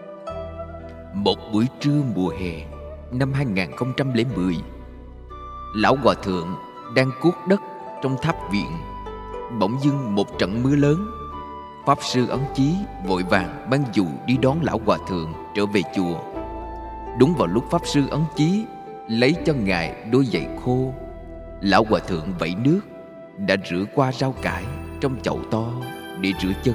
Một buổi trưa mùa hè năm hai nghìn không trăm lẻ mười, Lão Hòa Thượng đang cuốc đất trong tháp viện. Bỗng dưng một trận mưa lớn. Pháp sư Ấn Chí vội vàng mang dù đi đón Lão Hòa Thượng trở về chùa. Đúng vào lúc Pháp sư Ấn Chí lấy cho Ngài đôi giày khô, Lão Hòa Thượng vẩy nước đã rửa qua rau cải trong chậu to để rửa chân.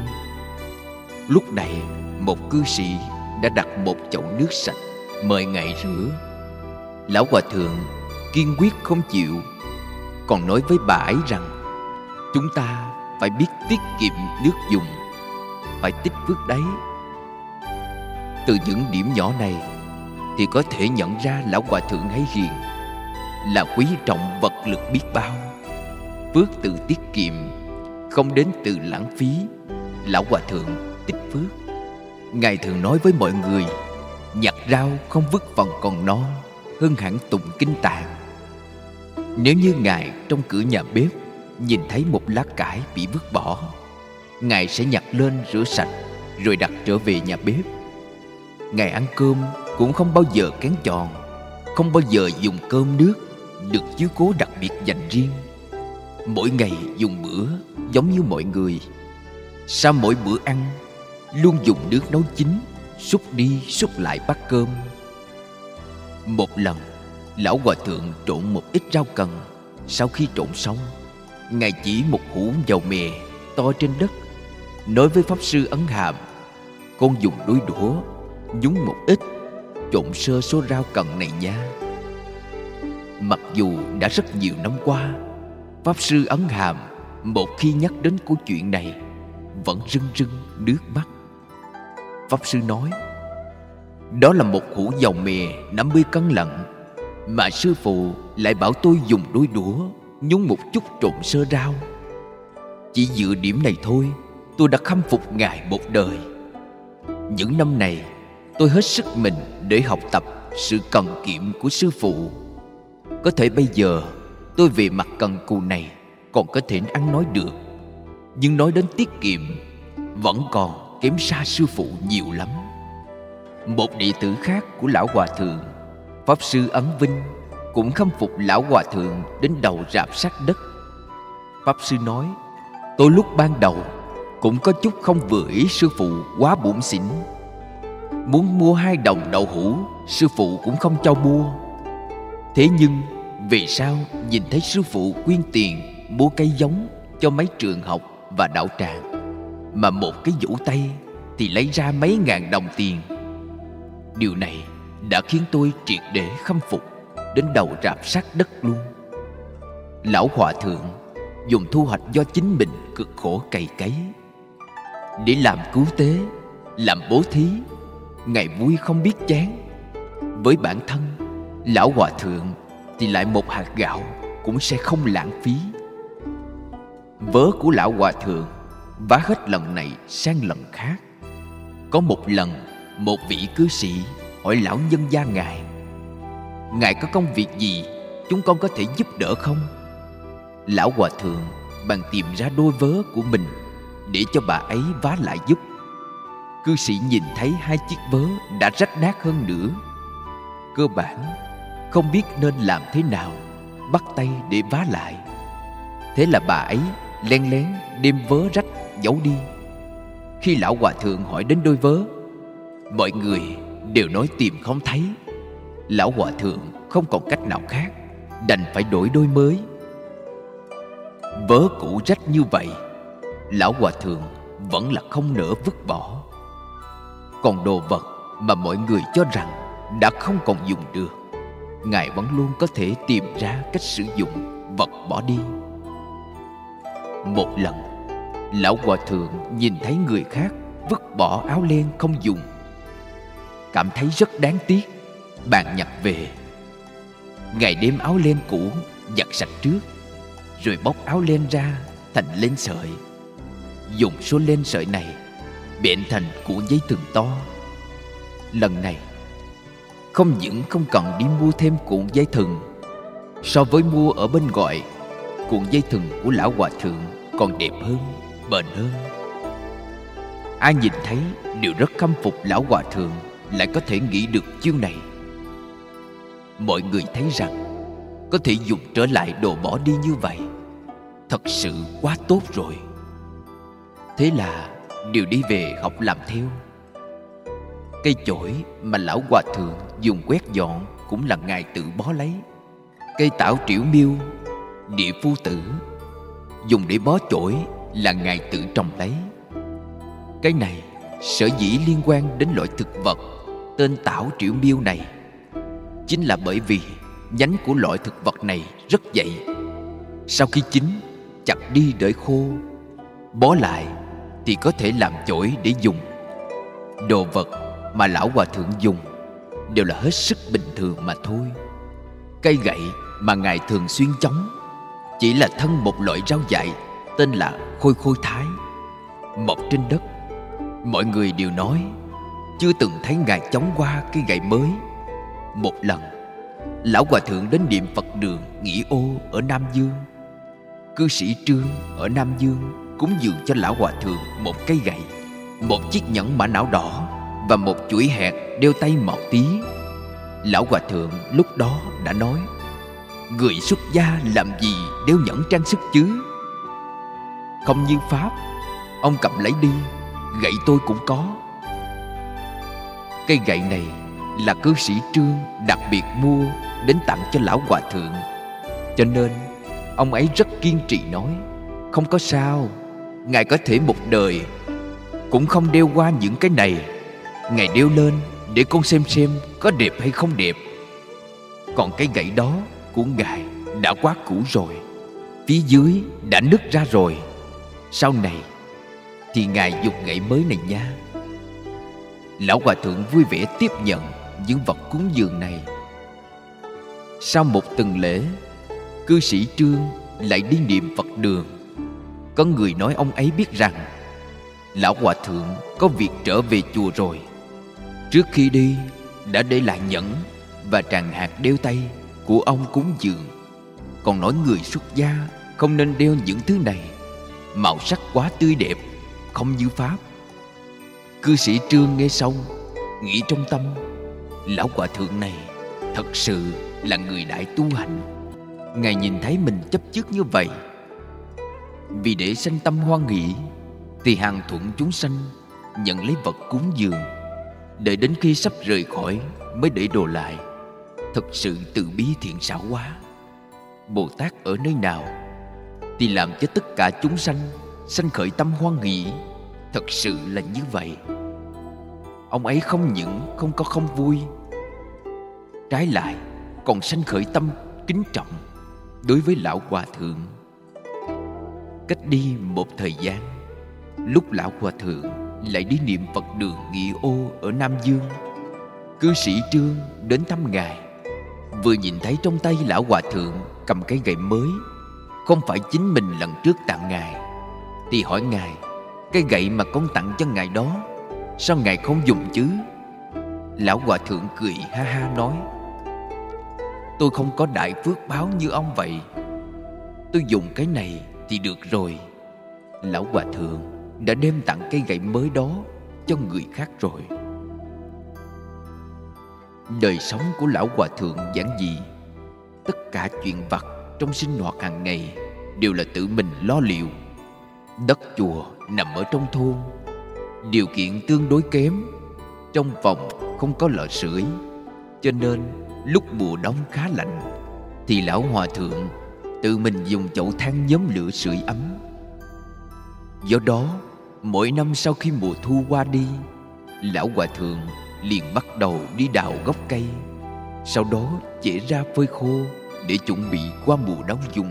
Lúc này một cư sĩ đã đặt một chậu nước sạch mời Ngài rửa. Lão Hòa Thượng kiên quyết không chịu, còn nói với bà ấy rằng chúng ta phải biết tiết kiệm nước dùng, phải tích phước đấy. Từ những điểm nhỏ này thì có thể nhận ra Lão Hòa Thượng Hay Hiền là quý trọng vật lực biết bao. Phước từ tiết kiệm, không đến từ lãng phí. Lão Hòa Thượng tích phước. Ngài thường nói với mọi người: nhặt rau không vứt phần còn non, hơn hẳn tụng kinh tạng. Nếu như Ngài trong cửa nhà bếp nhìn thấy một lá cải bị vứt bỏ, Ngài sẽ nhặt lên rửa sạch rồi đặt trở về nhà bếp. Ngài ăn cơm cũng không bao giờ kén chọn, không bao giờ dùng cơm nước được chiếu cố đặc biệt dành riêng. Mỗi ngày dùng bữa giống như mọi người. Sau mỗi bữa ăn luôn dùng nước nấu chín xúc đi xúc lại bát cơm. Một lần Lão Hòa Thượng trộn một ít rau cần. Sau khi trộn xong, Ngài chỉ một hũ dầu mè to trên đất, nói với Pháp sư Ấn Hàm: con dùng đôi đũa nhúng một ít, trộn sơ số rau cần này nha. Mặc dù đã rất nhiều năm qua, Pháp sư Ấn Hàm một khi nhắc đến câu chuyện này vẫn rưng rưng nước mắt. Pháp sư nói: đó là một hũ dầu mè năm mươi cân lận, mà sư phụ lại bảo tôi dùng đôi đũa nhúng một chút trộn sơ rau. Chỉ dựa điểm này thôi, tôi đã khâm phục Ngài một đời. Những năm này tôi hết sức mình để học tập sự cần kiệm của sư phụ. Có thể bây giờ tôi về mặt cần cù này còn có thể ăn nói được, nhưng nói đến tiết kiệm vẫn còn kém xa sư phụ nhiều lắm. Một đệ tử khác của Lão Hòa Thượng, Pháp Sư Ấn Vinh, cũng khâm phục Lão Hòa Thượng đến đầu rạp sát đất. Pháp Sư nói: tôi lúc ban đầu cũng có chút không vừa ý sư phụ quá bủn xỉn. Muốn mua hai đồng đậu hũ, sư phụ cũng không cho mua. Thế nhưng về sau nhìn thấy sư phụ quyên tiền mua cây giống cho mấy trường học và đạo tràng, mà một cái vỗ tay thì lấy ra mấy ngàn đồng tiền. Điều này đã khiến tôi triệt để khâm phục đến đầu rạp sát đất luôn. Lão Hòa Thượng dùng thu hoạch do chính mình cực khổ cày cấy để làm cứu tế, làm bố thí, ngày vui không biết chán. Với bản thân Lão Hòa Thượng thì lại một hạt gạo cũng sẽ không lãng phí. Vớ của Lão Hòa Thượng vá hết lần này sang lần khác. Có một lần, một vị cư sĩ hỏi lão nhân gia ngài: ngài có công việc gì chúng con có thể giúp đỡ không? Lão Hòa Thượng bèn tìm ra đôi vớ của mình để cho bà ấy vá lại giúp. Cư sĩ nhìn thấy hai chiếc vớ đã rách nát hơn nữa, cơ bản không biết nên làm thế nào, bắt tay để vá lại. Thế là bà ấy len lén đem vớ rách giấu đi. Khi Lão Hòa Thượng hỏi đến đôi vớ, mọi người đều nói tìm không thấy. Lão Hòa Thượng không còn cách nào khác, đành phải đổi đôi mới. Vớ cũ rách như vậy, Lão Hòa Thượng vẫn là không nỡ vứt bỏ. Còn đồ vật mà mọi người cho rằng đã không còn dùng được, ngài vẫn luôn có thể tìm ra cách sử dụng vật bỏ đi. Một lần, Lão Hòa Thượng nhìn thấy người khác vứt bỏ áo len không dùng, cảm thấy rất đáng tiếc, bèn nhặt về. Ngài đem áo len cũ giặt sạch trước, rồi bóc áo len ra thành len sợi. Dùng số len sợi này bện thành cuộn dây thừng to. Lần này không những không cần đi mua thêm cuộn dây thừng, so với mua ở bên ngoài, cuộn dây thừng của Lão Hòa Thượng còn đẹp hơn, bền hơn. Ai nhìn thấy đều rất khâm phục Lão Hòa Thượng lại có thể nghĩ được chiêu này. Mọi người thấy rằng có thể dùng trở lại đồ bỏ đi như vậy thật sự quá tốt rồi. Thế là đều đi về học làm theo. Cây chổi mà Lão Hòa Thượng dùng quét dọn cũng là ngài tự bó lấy. Cây tảo triểu miêu, địa phu tử dùng để bó chổi là ngài tự trồng lấy. Cái này sở dĩ liên quan đến loại thực vật tên tảo triểu miêu này, chính là bởi vì nhánh của loại thực vật này rất dày. Sau khi chín, chặt đi để khô, bó lại thì có thể làm chổi để dùng. Đồ vật mà Lão Hòa Thượng dùng đều là hết sức bình thường mà thôi. Cây gậy mà ngài thường xuyên chống chỉ là thân một loại rau dại tên là khôi khôi thái, mọc trên đất. Mọi người đều nói chưa từng thấy ngài chống qua cây gậy mới. Một lần, Lão Hòa Thượng đến Niệm Phật đường Nghỉ Ô ở Nam Dương. Cư sĩ Trương ở Nam Dương cúng dường cho Lão Hòa Thượng một cây gậy, một chiếc nhẫn mã não đỏ và một chuỗi hạt đeo tay màu tía. Lão Hòa Thượng lúc đó đã nói: người xuất gia làm gì đeo nhẫn trang sức chứ? Không như Pháp, ông cầm lấy đi, gậy tôi cũng có. Cây gậy này là cư sĩ Trương đặc biệt mua đến tặng cho Lão Hòa Thượng, cho nên ông ấy rất kiên trì nói: không có sao, ngài có thể một đời cũng không đeo qua những cái này. Ngài đeo lên để con xem xem có đẹp hay không đẹp. Còn cái gậy đó của ngài đã quá cũ rồi, phía dưới đã nứt ra rồi. Sau này thì ngài dùng gậy mới này nha. Lão Hòa Thượng vui vẻ tiếp nhận những vật cúng dường này. Sau một tuần lễ, cư sĩ Trương lại đi Niệm Phật đường. Có người nói ông ấy biết rằng Lão Hòa Thượng có việc trở về chùa rồi. Trước khi đi đã để lại nhẫn và tràng hạt đeo tay của ông cúng dường, còn nói người xuất gia không nên đeo những thứ này. Màu sắc quá tươi đẹp, không như pháp. Cư sĩ Trương nghe xong, nghĩ trong tâm, lão hòa thượng này thật sự là người đại tu hành. Ngài nhìn thấy mình chấp trước như vậy, vì để sanh tâm hoan hỷ, thì hàng thuận chúng sanh nhận lấy vật cúng dường, đợi đến khi sắp rời khỏi mới để đồ lại. Thật sự từ bi thiện xảo quá. Bồ Tát ở nơi nào thì làm cho tất cả chúng sanh sanh khởi tâm hoan hỷ. Thật sự là như vậy. Ông ấy không những không có không vui, trái lại còn sanh khởi tâm kính trọng đối với lão hòa thượng. Cách đi một thời gian, lúc lão hòa thượng lại đi niệm Phật đường Nghị Ô ở Nam Dương, cư sĩ Trương đến thăm ngài. Vừa nhìn thấy trong tay lão hòa thượng cầm cái gậy mới, không phải chính mình lần trước tặng ngài, thì hỏi ngài: cái gậy mà con tặng cho ngài đó, sao ngài không dùng chứ? Lão hòa thượng cười ha ha nói: tôi không có đại phước báo như ông vậy, tôi dùng cái này thì được rồi. Lão hòa thượng đã đem tặng cây gậy mới đó cho người khác rồi. Đời sống của lão hòa thượng giản dị. Tất cả chuyện vặt trong sinh hoạt hàng ngày đều là tự mình lo liệu. Đất chùa nằm ở trong thôn, điều kiện tương đối kém, trong phòng không có lò sưởi, cho nên lúc mùa đông khá lạnh thì lão hòa thượng tự mình dùng chậu than nhóm lửa sưởi ấm. Do đó, mỗi năm sau khi mùa thu qua đi, lão hòa thượng liền bắt đầu đi đào gốc cây, sau đó chẻ ra phơi khô để chuẩn bị qua mùa đông dùng.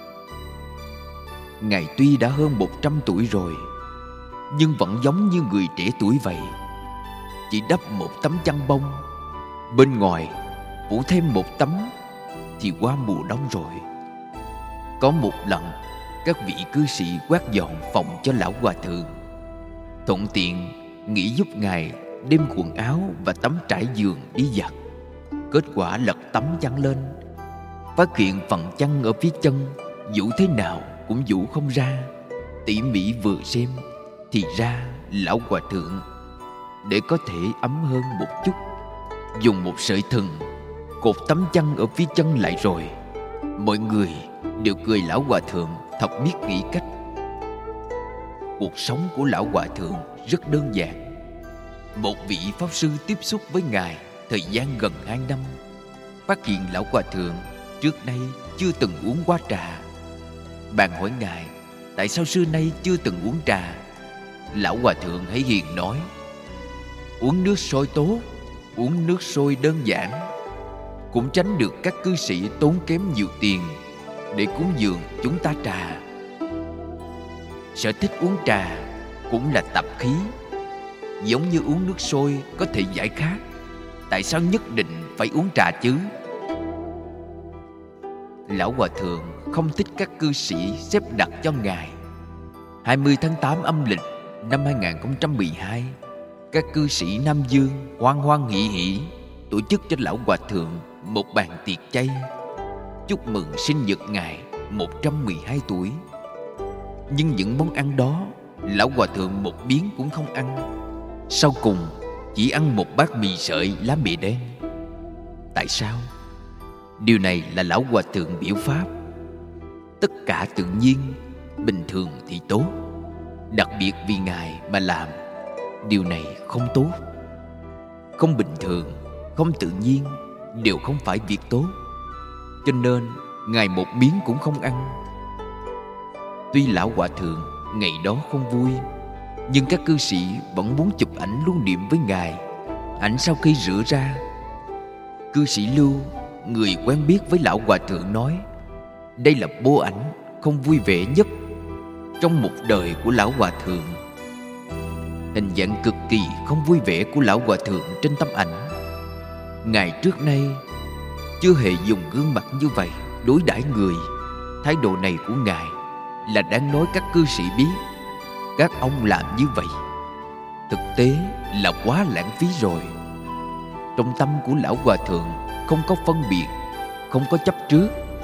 Ngài tuy đã hơn một trăm tuổi rồi, nhưng vẫn giống như người trẻ tuổi vậy. Chỉ đắp một tấm chăn bông, bên ngoài phủ thêm một tấm, thì qua mùa đông rồi. Có một lần, các vị cư sĩ quét dọn phòng cho lão hòa thượng, thuận tiện nghĩ giúp ngài đem quần áo và tấm trải giường đi giặt. Kết quả lật tấm chăn lên, phát hiện phần chăn ở phía chân vũ thế nào cũng vũ không ra. Tỉ mỉ vừa xem thì ra lão hòa thượng, để có thể ấm hơn một chút, dùng một sợi thừng cột tấm chăn ở phía chân lại rồi. Mọi người đều cười lão hòa thượng thật biết nghĩ cách. Cuộc sống của lão hòa thượng rất đơn giản. Một vị pháp sư tiếp xúc với ngài thời gian gần hai năm, phát hiện lão hòa thượng trước nay chưa từng uống qua trà. Bạn hỏi ngài tại sao xưa nay chưa từng uống trà. Lão hòa thượng hãy hiền nói: uống nước sôi tốt, uống nước sôi đơn giản, cũng tránh được các cư sĩ tốn kém nhiều tiền để cúng dường chúng ta trà. Sở thích uống trà cũng là tập khí, giống như uống nước sôi có thể giải khát, tại sao nhất định phải uống trà chứ? Lão hòa thượng không thích các cư sĩ xếp đặt cho ngài. hai mươi tháng tám âm lịch năm hai nghìn không trăm mười hai, các cư sĩ Nam Dương hoan hoan hỷ hỷ tổ chức cho lão hòa thượng một bàn tiệc chay, chúc mừng sinh nhật ngài một trăm mười hai tuổi. Nhưng những món ăn đó, lão hòa thượng một miếng cũng không ăn. Sau cùng chỉ ăn một bát mì sợi lá mì đen. Tại sao? Điều này là lão hòa thượng biểu pháp: tất cả tự nhiên, bình thường thì tốt, đặc biệt vì ngài mà làm, điều này không tốt. Không bình thường, không tự nhiên đều không phải việc tốt, cho nên ngài một miếng cũng không ăn. Tuy lão hòa thượng ngày đó không vui, nhưng các cư sĩ vẫn muốn chụp ảnh lưu niệm với ngài. Ảnh sau khi rửa ra, cư sĩ Lưu, người quen biết với lão hòa thượng, nói đây là bố ảnh không vui vẻ nhất trong một đời của lão hòa thượng. Hình dạng cực kỳ không vui vẻ của lão hòa thượng trên tấm ảnh. Ngài trước nay chưa hề dùng gương mặt như vậy đối đãi người. Thái độ này của ngài là đáng nói các cư sĩ biết. Các ông làm như vậy thực tế là quá lãng phí rồi. Trong tâm của lão hòa thượng không có phân biệt, không có chấp trước.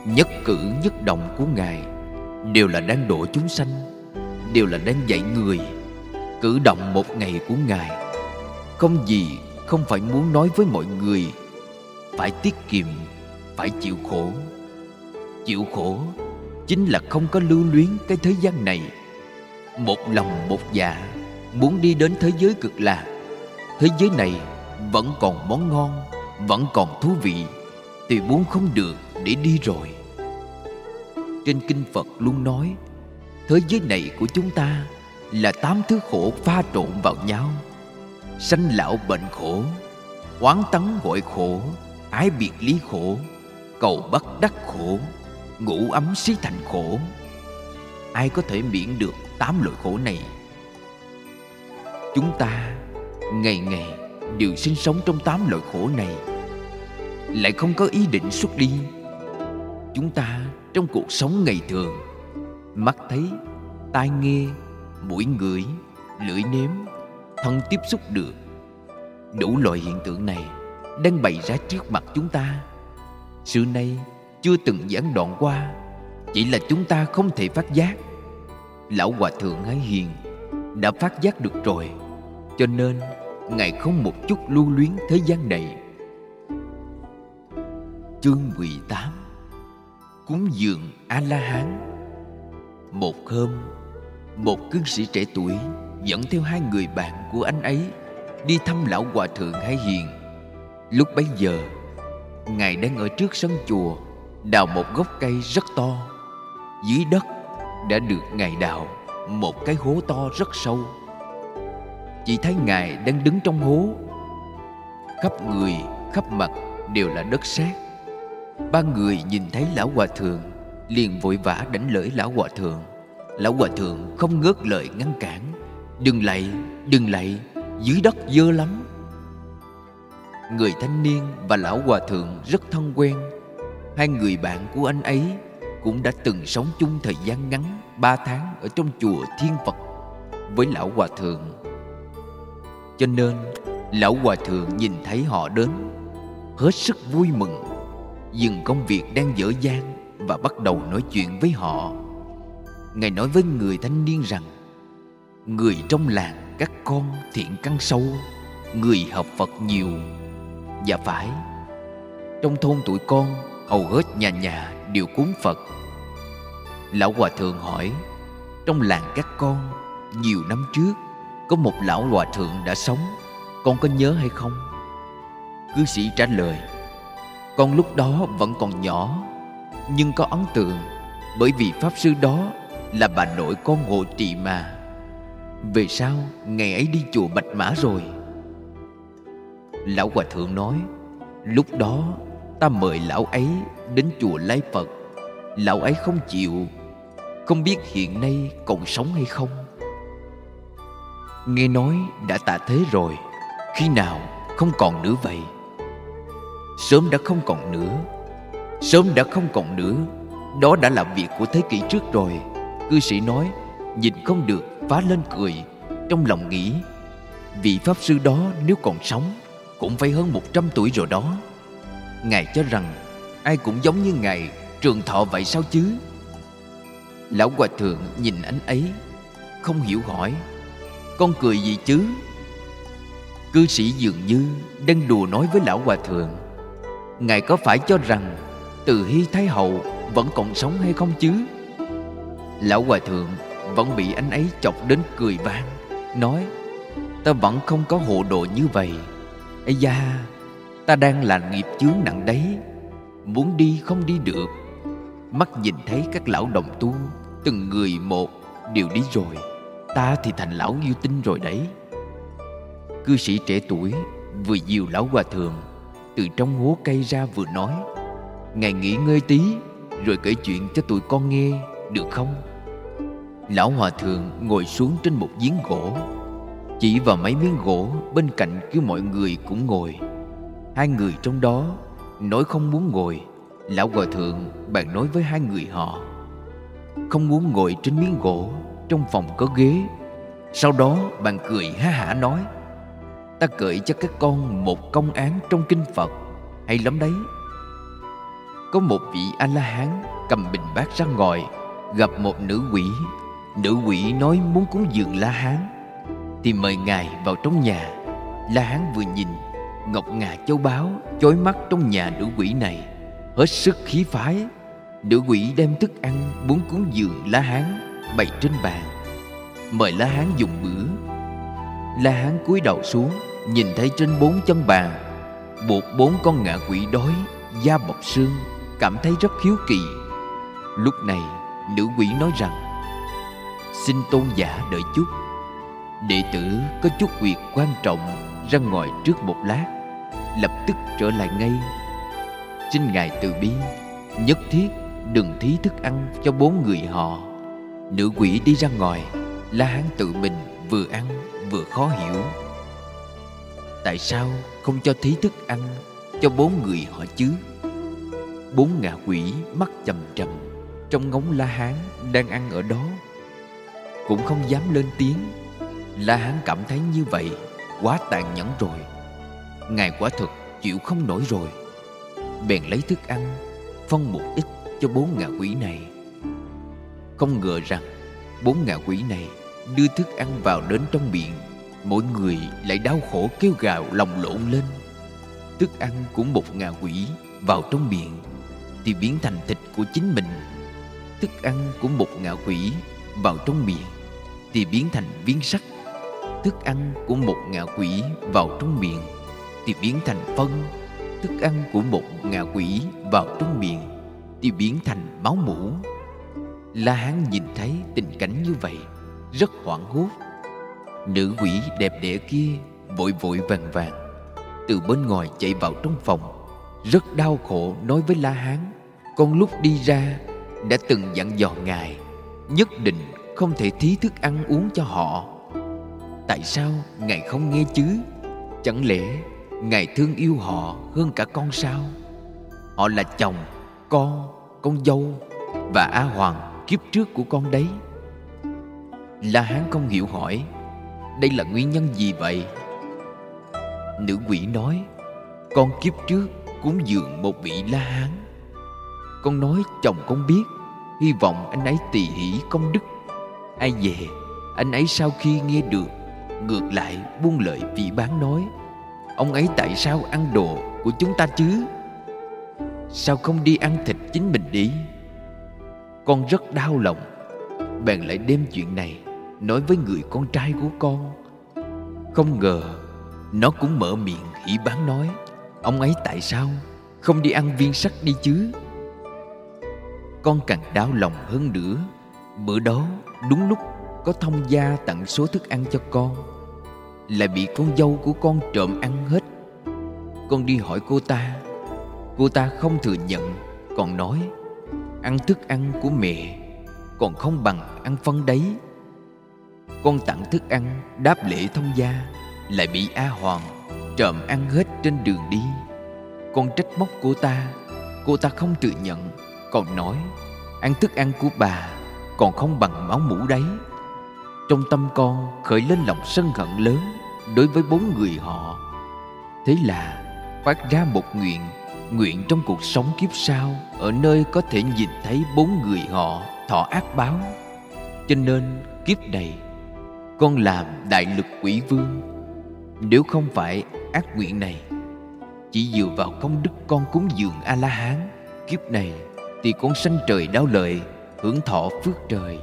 Nhất cử nhất động của Ngài đều là đang độ chúng sanh, đều là đang dạy người. Cử động một ngày của Ngài không gì không phải muốn nói với mọi người phải tiết kiệm, phải chịu khổ. Chịu khổ chính là không có lưu luyến cái thế gian này, một lòng một dạ muốn đi đến thế giới cực lạc. Thế giới này vẫn còn món ngon, vẫn còn thú vị, thì muốn không được để đi rồi. Trên kinh Phật luôn nói, thế giới này của chúng ta là tám thứ khổ pha trộn vào nhau: sanh lão bệnh khổ, oán tắng gọi khổ, ái biệt ly khổ, cầu bất đắc khổ, ngủ ấm xí thành khổ. Ai có thể miễn được tám loại khổ này? Chúng ta ngày ngày đều sinh sống trong tám loại khổ này, lại không có ý định xuất đi. Chúng ta trong cuộc sống ngày thường, mắt thấy, tai nghe, mũi ngửi, lưỡi nếm, thân tiếp xúc được, đủ loại hiện tượng này đang bày ra trước mặt chúng ta. Xưa nay chưa từng gián đoạn qua, chỉ là chúng ta không thể phát giác. Lão Hòa Thượng Ái Hiền đã phát giác được rồi, cho nên Ngài không một chút lưu luyến thế gian này. Chương mười tám. Cúng dường A-la-hán. Một hôm, một cư sĩ trẻ tuổi dẫn theo hai người bạn của anh ấy đi thăm Lão Hòa Thượng Ái Hiền. Lúc bấy giờ, Ngài đang ở trước sân chùa đào một gốc cây rất to. Dưới đất đã được Ngài đào một cái hố to rất sâu. Chỉ thấy Ngài đang đứng trong hố, khắp người khắp mặt đều là đất sét. Ba người nhìn thấy Lão Hòa Thượng liền vội vã đánh lễ Lão Hòa Thượng. Lão Hòa Thượng không ngớt lời ngăn cản: "Đừng lạy, đừng lạy, dưới đất dơ lắm." Người thanh niên và Lão Hòa Thượng rất thân quen. Hai người bạn của anh ấy cũng đã từng sống chung thời gian ngắn ba tháng ở trong chùa Thiên Phật với Lão Hòa Thượng. Cho nên Lão Hòa Thượng nhìn thấy họ đến, hết sức vui mừng, dừng công việc đang dở dang và bắt đầu nói chuyện với họ. Ngài nói với người thanh niên rằng: "Người trong làng các con thiện căn sâu, người học Phật nhiều. Dạ phải, trong thôn tụi con hầu hết nhà nhà đều cúng Phật." Lão Hòa Thượng hỏi: "Trong làng các con, nhiều năm trước có một lão Hòa Thượng đã sống, con có nhớ hay không?" Cư sĩ trả lời: "Con lúc đó vẫn còn nhỏ, nhưng có ấn tượng, bởi vì Pháp Sư đó là bà nội con Hộ Trì mà. Về sau ngày ấy đi chùa Bạch Mã rồi." Lão Hòa Thượng nói: "Lúc đó ta mời lão ấy đến chùa lạy Phật, lão ấy không chịu, không biết hiện nay còn sống hay không." Nghe nói đã tạ thế rồi, khi nào không còn nữa vậy? Sớm đã không còn nữa. Sớm đã không còn nữa, đó đã là việc của thế kỷ trước rồi. Cư sĩ nói, nhìn không được phá lên cười, trong lòng nghĩ: vị Pháp Sư đó nếu còn sống cũng phải hơn một trăm tuổi rồi đó. Ngài cho rằng ai cũng giống như Ngài trường thọ vậy sao chứ? Lão Hòa Thượng nhìn anh ấy, không hiểu hỏi: "Con cười gì chứ?" Cư sĩ dường như đang đùa nói với Lão Hòa Thượng: "Ngài có phải cho rằng Từ Hy Thái Hậu vẫn còn sống hay không chứ?" Lão Hòa Thượng vẫn bị anh ấy chọc đến cười vang, nói: "Ta vẫn không có hộ độ như vậy. Ây da, ta đang là nghiệp chướng nặng đấy, muốn đi không đi được. Mắt nhìn thấy các lão đồng tu từng người một đều đi rồi, ta thì thành lão yêu tinh rồi đấy." Cư sĩ trẻ tuổi vừa dìu Lão Hòa Thượng từ trong hố cây ra vừa nói: "Ngài nghỉ ngơi tí rồi kể chuyện cho tụi con nghe, được không?" Lão Hòa Thượng ngồi xuống trên một giếng gỗ, chỉ vào mấy miếng gỗ bên cạnh kêu mọi người cũng ngồi. Hai người trong đó nói không muốn ngồi. Lão Hòa Thượng bèn nói với hai người họ: "Không muốn ngồi trên miếng gỗ, trong phòng có ghế." Sau đó bạn cười ha hả nói: "Ta kể cho các con một công án trong kinh Phật, hay lắm đấy." có một vị A-la-hán cầm bình bát ra ngoài, gặp một nữ quỷ. Nữ quỷ nói muốn cúng dường La-hán thì mời ngài vào trong nhà. La-hán vừa nhìn ngọc ngà châu báu chói mắt trong nhà nữ quỷ này, hết sức khí phái. Nữ quỷ đem thức ăn muốn cúng dường La-hán bày trên bàn, mời La-hán dùng bữa. La-hán cúi đầu xuống, nhìn thấy trên bốn chân bàn buộc bốn con ngạ quỷ đói, da bọc xương, cảm thấy rất hiếu kỳ. Lúc này nữ quỷ nói rằng: xin tôn giả đợi chút, đệ tử có chút việc quan trọng ra ngoài trước một lát, lập tức trở lại ngay. Xin ngài từ bi, nhất thiết đừng thí thức ăn cho bốn người họ. Nữ quỷ đi ra ngoài. La-hán tự mình vừa ăn vừa khó hiểu. Tại sao không cho thí thức ăn cho bốn người họ chứ? Bốn ngạ quỷ mắt chằm chằm trông ngóng La-hán đang ăn ở đó, cũng không dám lên tiếng. La-hán cảm thấy như vậy quá tàn nhẫn rồi, ngài quả thực chịu không nổi rồi, bèn lấy thức ăn phân một ít cho bốn ngạ quỷ này. Không ngờ rằng bốn ngạ quỷ này đưa thức ăn vào đến trong miệng, mỗi người lại đau khổ kêu gào lòng lộn lên. Thức ăn của một ngạ quỷ vào trong miệng thì biến thành thịt của chính mình. Thức ăn của một ngạ quỷ vào trong miệng thì biến thành viên sắt. Thức ăn của một ngạ quỷ vào trong miệng thì biến thành phân. Thức ăn của một ngạ quỷ vào trong miệng thì biến thành máu mủ. La-hán nhìn thấy tình cảnh như vậy rất hoảng hốt. Nữ quỷ đẹp đẽ kia vội vội vàng vàng từ bên ngoài chạy vào trong phòng, rất đau khổ nói với La-hán: con lúc đi ra đã từng dặn dò ngài nhất định không thể thí thức ăn uống cho họ. Tại sao ngài không nghe chứ? Chẳng lẽ ngài thương yêu họ hơn cả con sao? Họ là chồng, con, con dâu và A Hoàng kiếp trước của con đấy. La-hán không hiểu hỏi: đây là nguyên nhân gì vậy? Nữ quỷ nói: con kiếp trước cúng dường một vị La-hán. Con nói chồng con biết, hy vọng anh ấy tỳ hỷ công đức. Ai dè anh ấy sau khi nghe được, ngược lại buông lời phỉ báng nói: ông ấy tại sao ăn đồ của chúng ta chứ? Sao không đi ăn thịt chính mình đi? Con rất đau lòng, bèn lại đem chuyện này nói với người con trai của con. Không ngờ nó cũng mở miệng hỉ báng nói: ông ấy tại sao không đi ăn viên sắt đi chứ? Con càng đau lòng hơn nữa. Bữa đó đúng lúc có thông gia tặng số thức ăn cho con, lại bị con dâu của con trộm ăn hết. Con đi hỏi cô ta, cô ta không thừa nhận, còn nói ăn thức ăn của mẹ còn không bằng ăn phân đấy. Con tặng thức ăn đáp lễ thông gia, lại bị A Hoàng trộm ăn hết trên đường đi. Con trách móc cô ta, cô ta không thừa nhận, còn nói ăn thức ăn của bà còn không bằng máu mủ đấy. Trong tâm con khởi lên lòng sân hận lớn đối với bốn người họ. Thế là phát ra một nguyện, nguyện trong cuộc sống kiếp sau ở nơi có thể nhìn thấy bốn người họ thọ ác báo. Cho nên kiếp này con làm đại lực quỷ vương. Nếu không phải ác nguyện này, chỉ dựa vào công đức con cúng dường A-la-hán, kiếp này thì con sanh trời đáo lợi, hưởng thọ phước trời.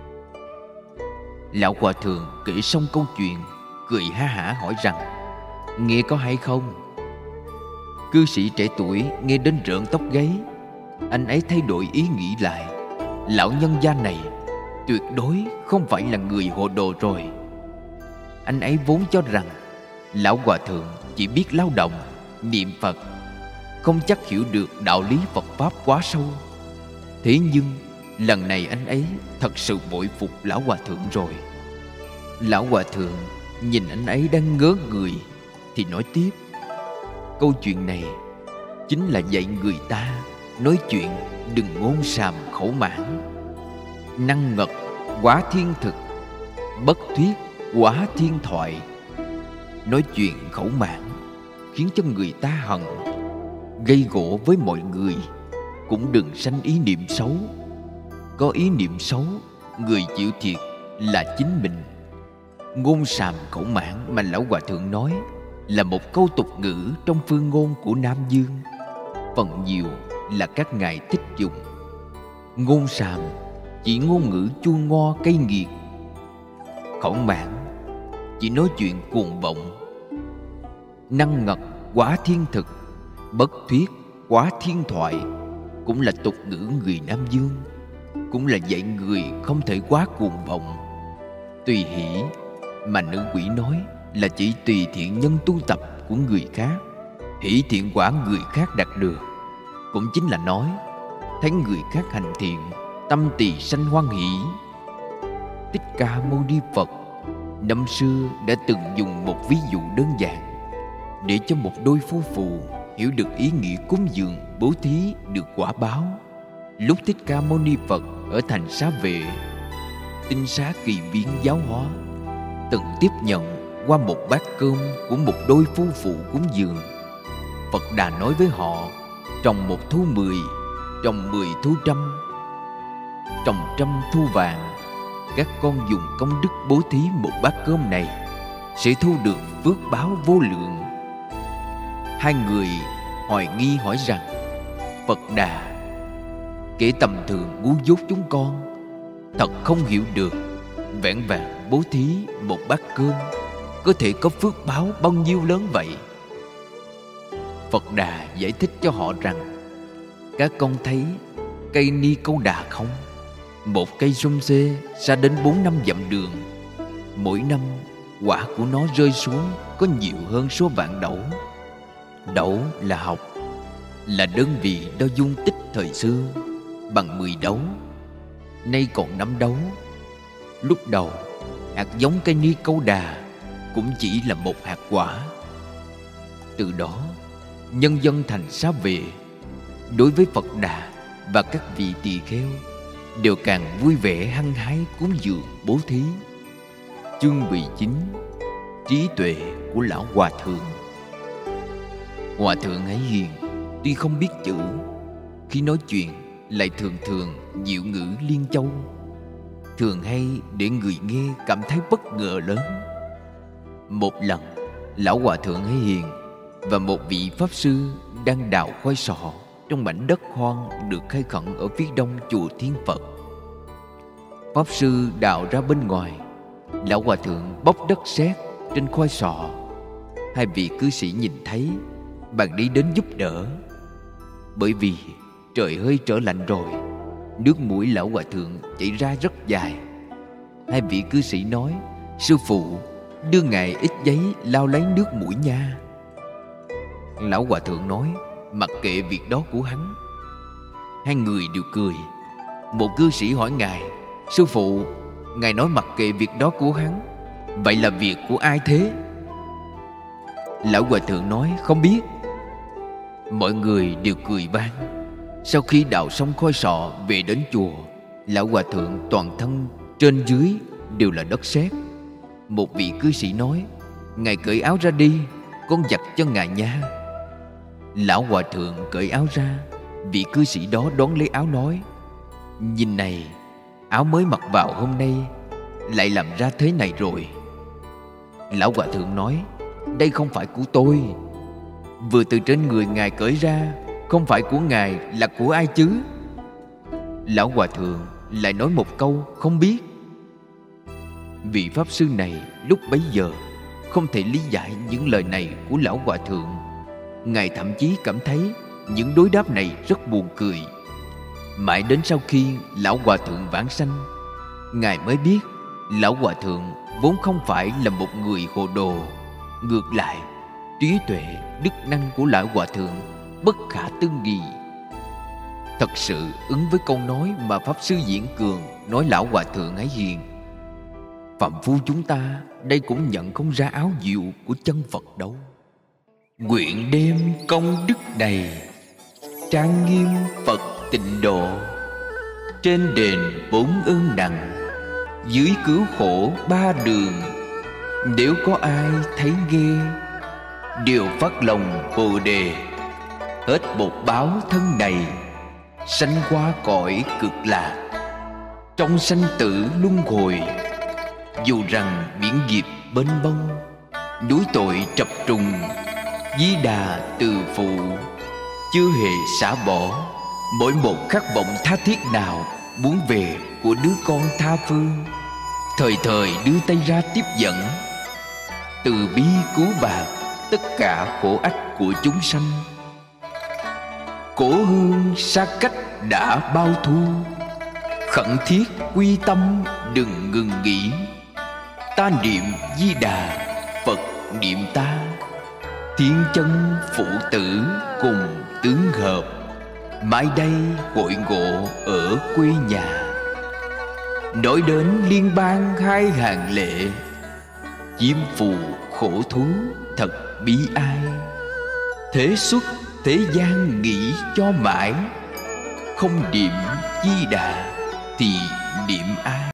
Lão hòa thượng kể xong câu chuyện, cười ha hả hỏi rằng: nghe có hay không? Cư sĩ trẻ tuổi nghe đến rợn tóc gáy. Anh ấy thay đổi ý nghĩ lại. Lão nhân gia này tuyệt đối không phải là người hồ đồ rồi. Anh ấy vốn cho rằng lão hòa thượng chỉ biết lao động, niệm Phật, không chắc hiểu được đạo lý Phật Pháp quá sâu. Thế nhưng lần này anh ấy thật sự bội phục lão hòa thượng rồi. Lão hòa thượng nhìn anh ấy đang ngớ người thì nói tiếp: câu chuyện này chính là dạy người ta nói chuyện đừng ngôn sàm khẩu mãn. Năng ngật quá thiên thực, bất thuyết quá thiên thoại. Nói chuyện khẩu mãn khiến cho người ta hận, gây gổ với mọi người, cũng đừng sanh ý niệm xấu. Có ý niệm xấu, người chịu thiệt là chính mình. Ngôn sàm khẩu mãn mà Lão Hòa Thượng nói là một câu tục ngữ trong phương ngôn của Nam Dương. Phần nhiều là các ngài thích dùng. Ngôn sàm chỉ ngôn ngữ chua ngo cay nghiệt. Khẩu mãn chỉ nói chuyện cuồng vọng. Năng ngật quá thiên thực, bất thuyết quá thiên thoại cũng là tục ngữ người Nam Dương, cũng là dạy người không thể quá cuồng vọng. Tùy hỷ mà nữ quỷ nói là chỉ tùy thiện nhân tu tập của người khác, hỷ thiện quả người khác đạt được. Cũng chính là nói thấy người khác hành thiện, tâm tỳ sanh hoan hỷ. Thích Ca Mâu Ni Phật năm xưa đã từng dùng một ví dụ đơn giản để cho một đôi phu phụ hiểu được ý nghĩa cúng dường bố thí được quả báo. Lúc Thích Ca Mâu Ni Phật ở thành Xá Vệ, tinh xá Kỳ Viên giáo hóa, từng tiếp nhận qua một bát cơm của một đôi phu phụ cúng dường, Phật Đà nói với họ: trồng một thu mười, trồng mười thu trăm, trồng trăm thu vàng. Các con dùng công đức bố thí một bát cơm này sẽ thu được phước báo vô lượng. Hai người hoài nghi hỏi rằng: Phật Đà, kẻ tầm thường ngu dốt chúng con thật không hiểu được vẹn vẹn bố thí một bát cơm có thể có phước báo bao nhiêu lớn vậy. Phật Đà giải thích cho họ rằng: các con thấy cây ni câu đà không? Một cây sum xê xa đến bốn năm dặm đường. Mỗi năm quả của nó rơi xuống có nhiều hơn số vạn đẩu. Đẩu là học, là đơn vị đo dung tích thời xưa, bằng mười đấu. Nay còn năm đấu. Lúc đầu hạt giống cây ni câu đà cũng chỉ là một hạt quả. Từ đó nhân dân thành Xá Vệ đối với Phật Đà và các vị tỳ kheo đều càng vui vẻ hăng hái cúng dường bố thí. Chương mười chín: Trí tuệ của Lão Hòa Thượng. Hòa Thượng Hải Hiền tuy không biết chữ, khi nói chuyện lại thường thường diệu ngữ liên châu, thường hay để người nghe cảm thấy bất ngờ lớn. Một lần, Lão Hòa Thượng Hải Hiền và một vị Pháp Sư đang đào khoai sọ trong mảnh đất hoang được khai khẩn ở phía đông chùa Thiên Phật. Pháp Sư đào ra bên ngoài, Lão Hòa Thượng bóc đất sét trên khoai sọ. Hai vị cư sĩ nhìn thấy, bạn đi đến giúp đỡ. Bởi vì trời hơi trở lạnh rồi, nước mũi Lão Hòa Thượng chảy ra rất dài. Hai vị cư sĩ nói: sư phụ, đưa ngài ít giấy lau lấy nước mũi nha. Lão Hòa Thượng nói: mặc kệ việc đó của hắn. Hai người đều cười. Một cư sĩ hỏi ngài: sư phụ, ngài nói mặc kệ việc đó của hắn, vậy là việc của ai thế? Lão Hòa Thượng nói: không biết. Mọi người đều cười vang. Sau khi đào xong khói sọ về đến chùa, Lão Hòa Thượng toàn thân trên dưới đều là đất sét. Một vị cư sĩ nói: ngài cởi áo ra đi, con giặt cho ngài nha. Lão Hòa Thượng cởi áo ra. Vị cư sĩ đó đón lấy áo nói: nhìn này, áo mới mặc vào hôm nay lại làm ra thế này rồi. Lão Hòa Thượng nói: đây không phải của tôi. Vừa từ trên người ngài cởi ra, không phải của ngài là của ai chứ? Lão Hòa Thượng lại nói một câu: không biết. Vị Pháp Sư này lúc bấy giờ không thể lý giải những lời này của Lão Hòa Thượng. Ngài thậm chí cảm thấy những đối đáp này rất buồn cười. Mãi đến sau khi Lão Hòa Thượng vãng sanh, ngài mới biết Lão Hòa Thượng vốn không phải là một người hồ đồ. Ngược lại, trí tuệ, đức năng của Lão Hòa Thượng bất khả tư nghị. Thật sự ứng với câu nói mà Pháp Sư Diễn Cường nói Lão Hòa Thượng Hải Hiền: phạm phu chúng ta đây cũng nhận không ra áo diệu của chân Phật đâu. Nguyện đem công đức đầy, trang nghiêm Phật tịnh độ. Trên đền bốn ơn nặng, dưới cứu khổ ba đường. Nếu có ai thấy nghe, đều phát lòng Bồ Đề. Hết bột báo thân này, sanh qua cõi cực lạc. Trong sanh tử luân hồi, dù rằng biển nghiệp mênh mông, núi tội trập trùng, Di Đà từ phụ, chưa hề xả bỏ mỗi một khát vọng tha thiết nào muốn về của đứa con tha phương, thời thời đưa tay ra tiếp dẫn, từ bi cứu bạc tất cả khổ ách của chúng sanh. Cổ hương xa cách đã bao thu, khẩn thiết quy tâm đừng ngừng nghỉ. Ta niệm Di Đà, Phật niệm ta, thiên chân phụ tử cùng tướng hợp, mãi đây hội ngộ ở quê nhà. Nói đến liên bang hai hàng lệ, chiêm phù khổ thú thật bi ai. Thế xuất thế gian nghĩ cho mãi, không niệm Di Đà thì niệm ai?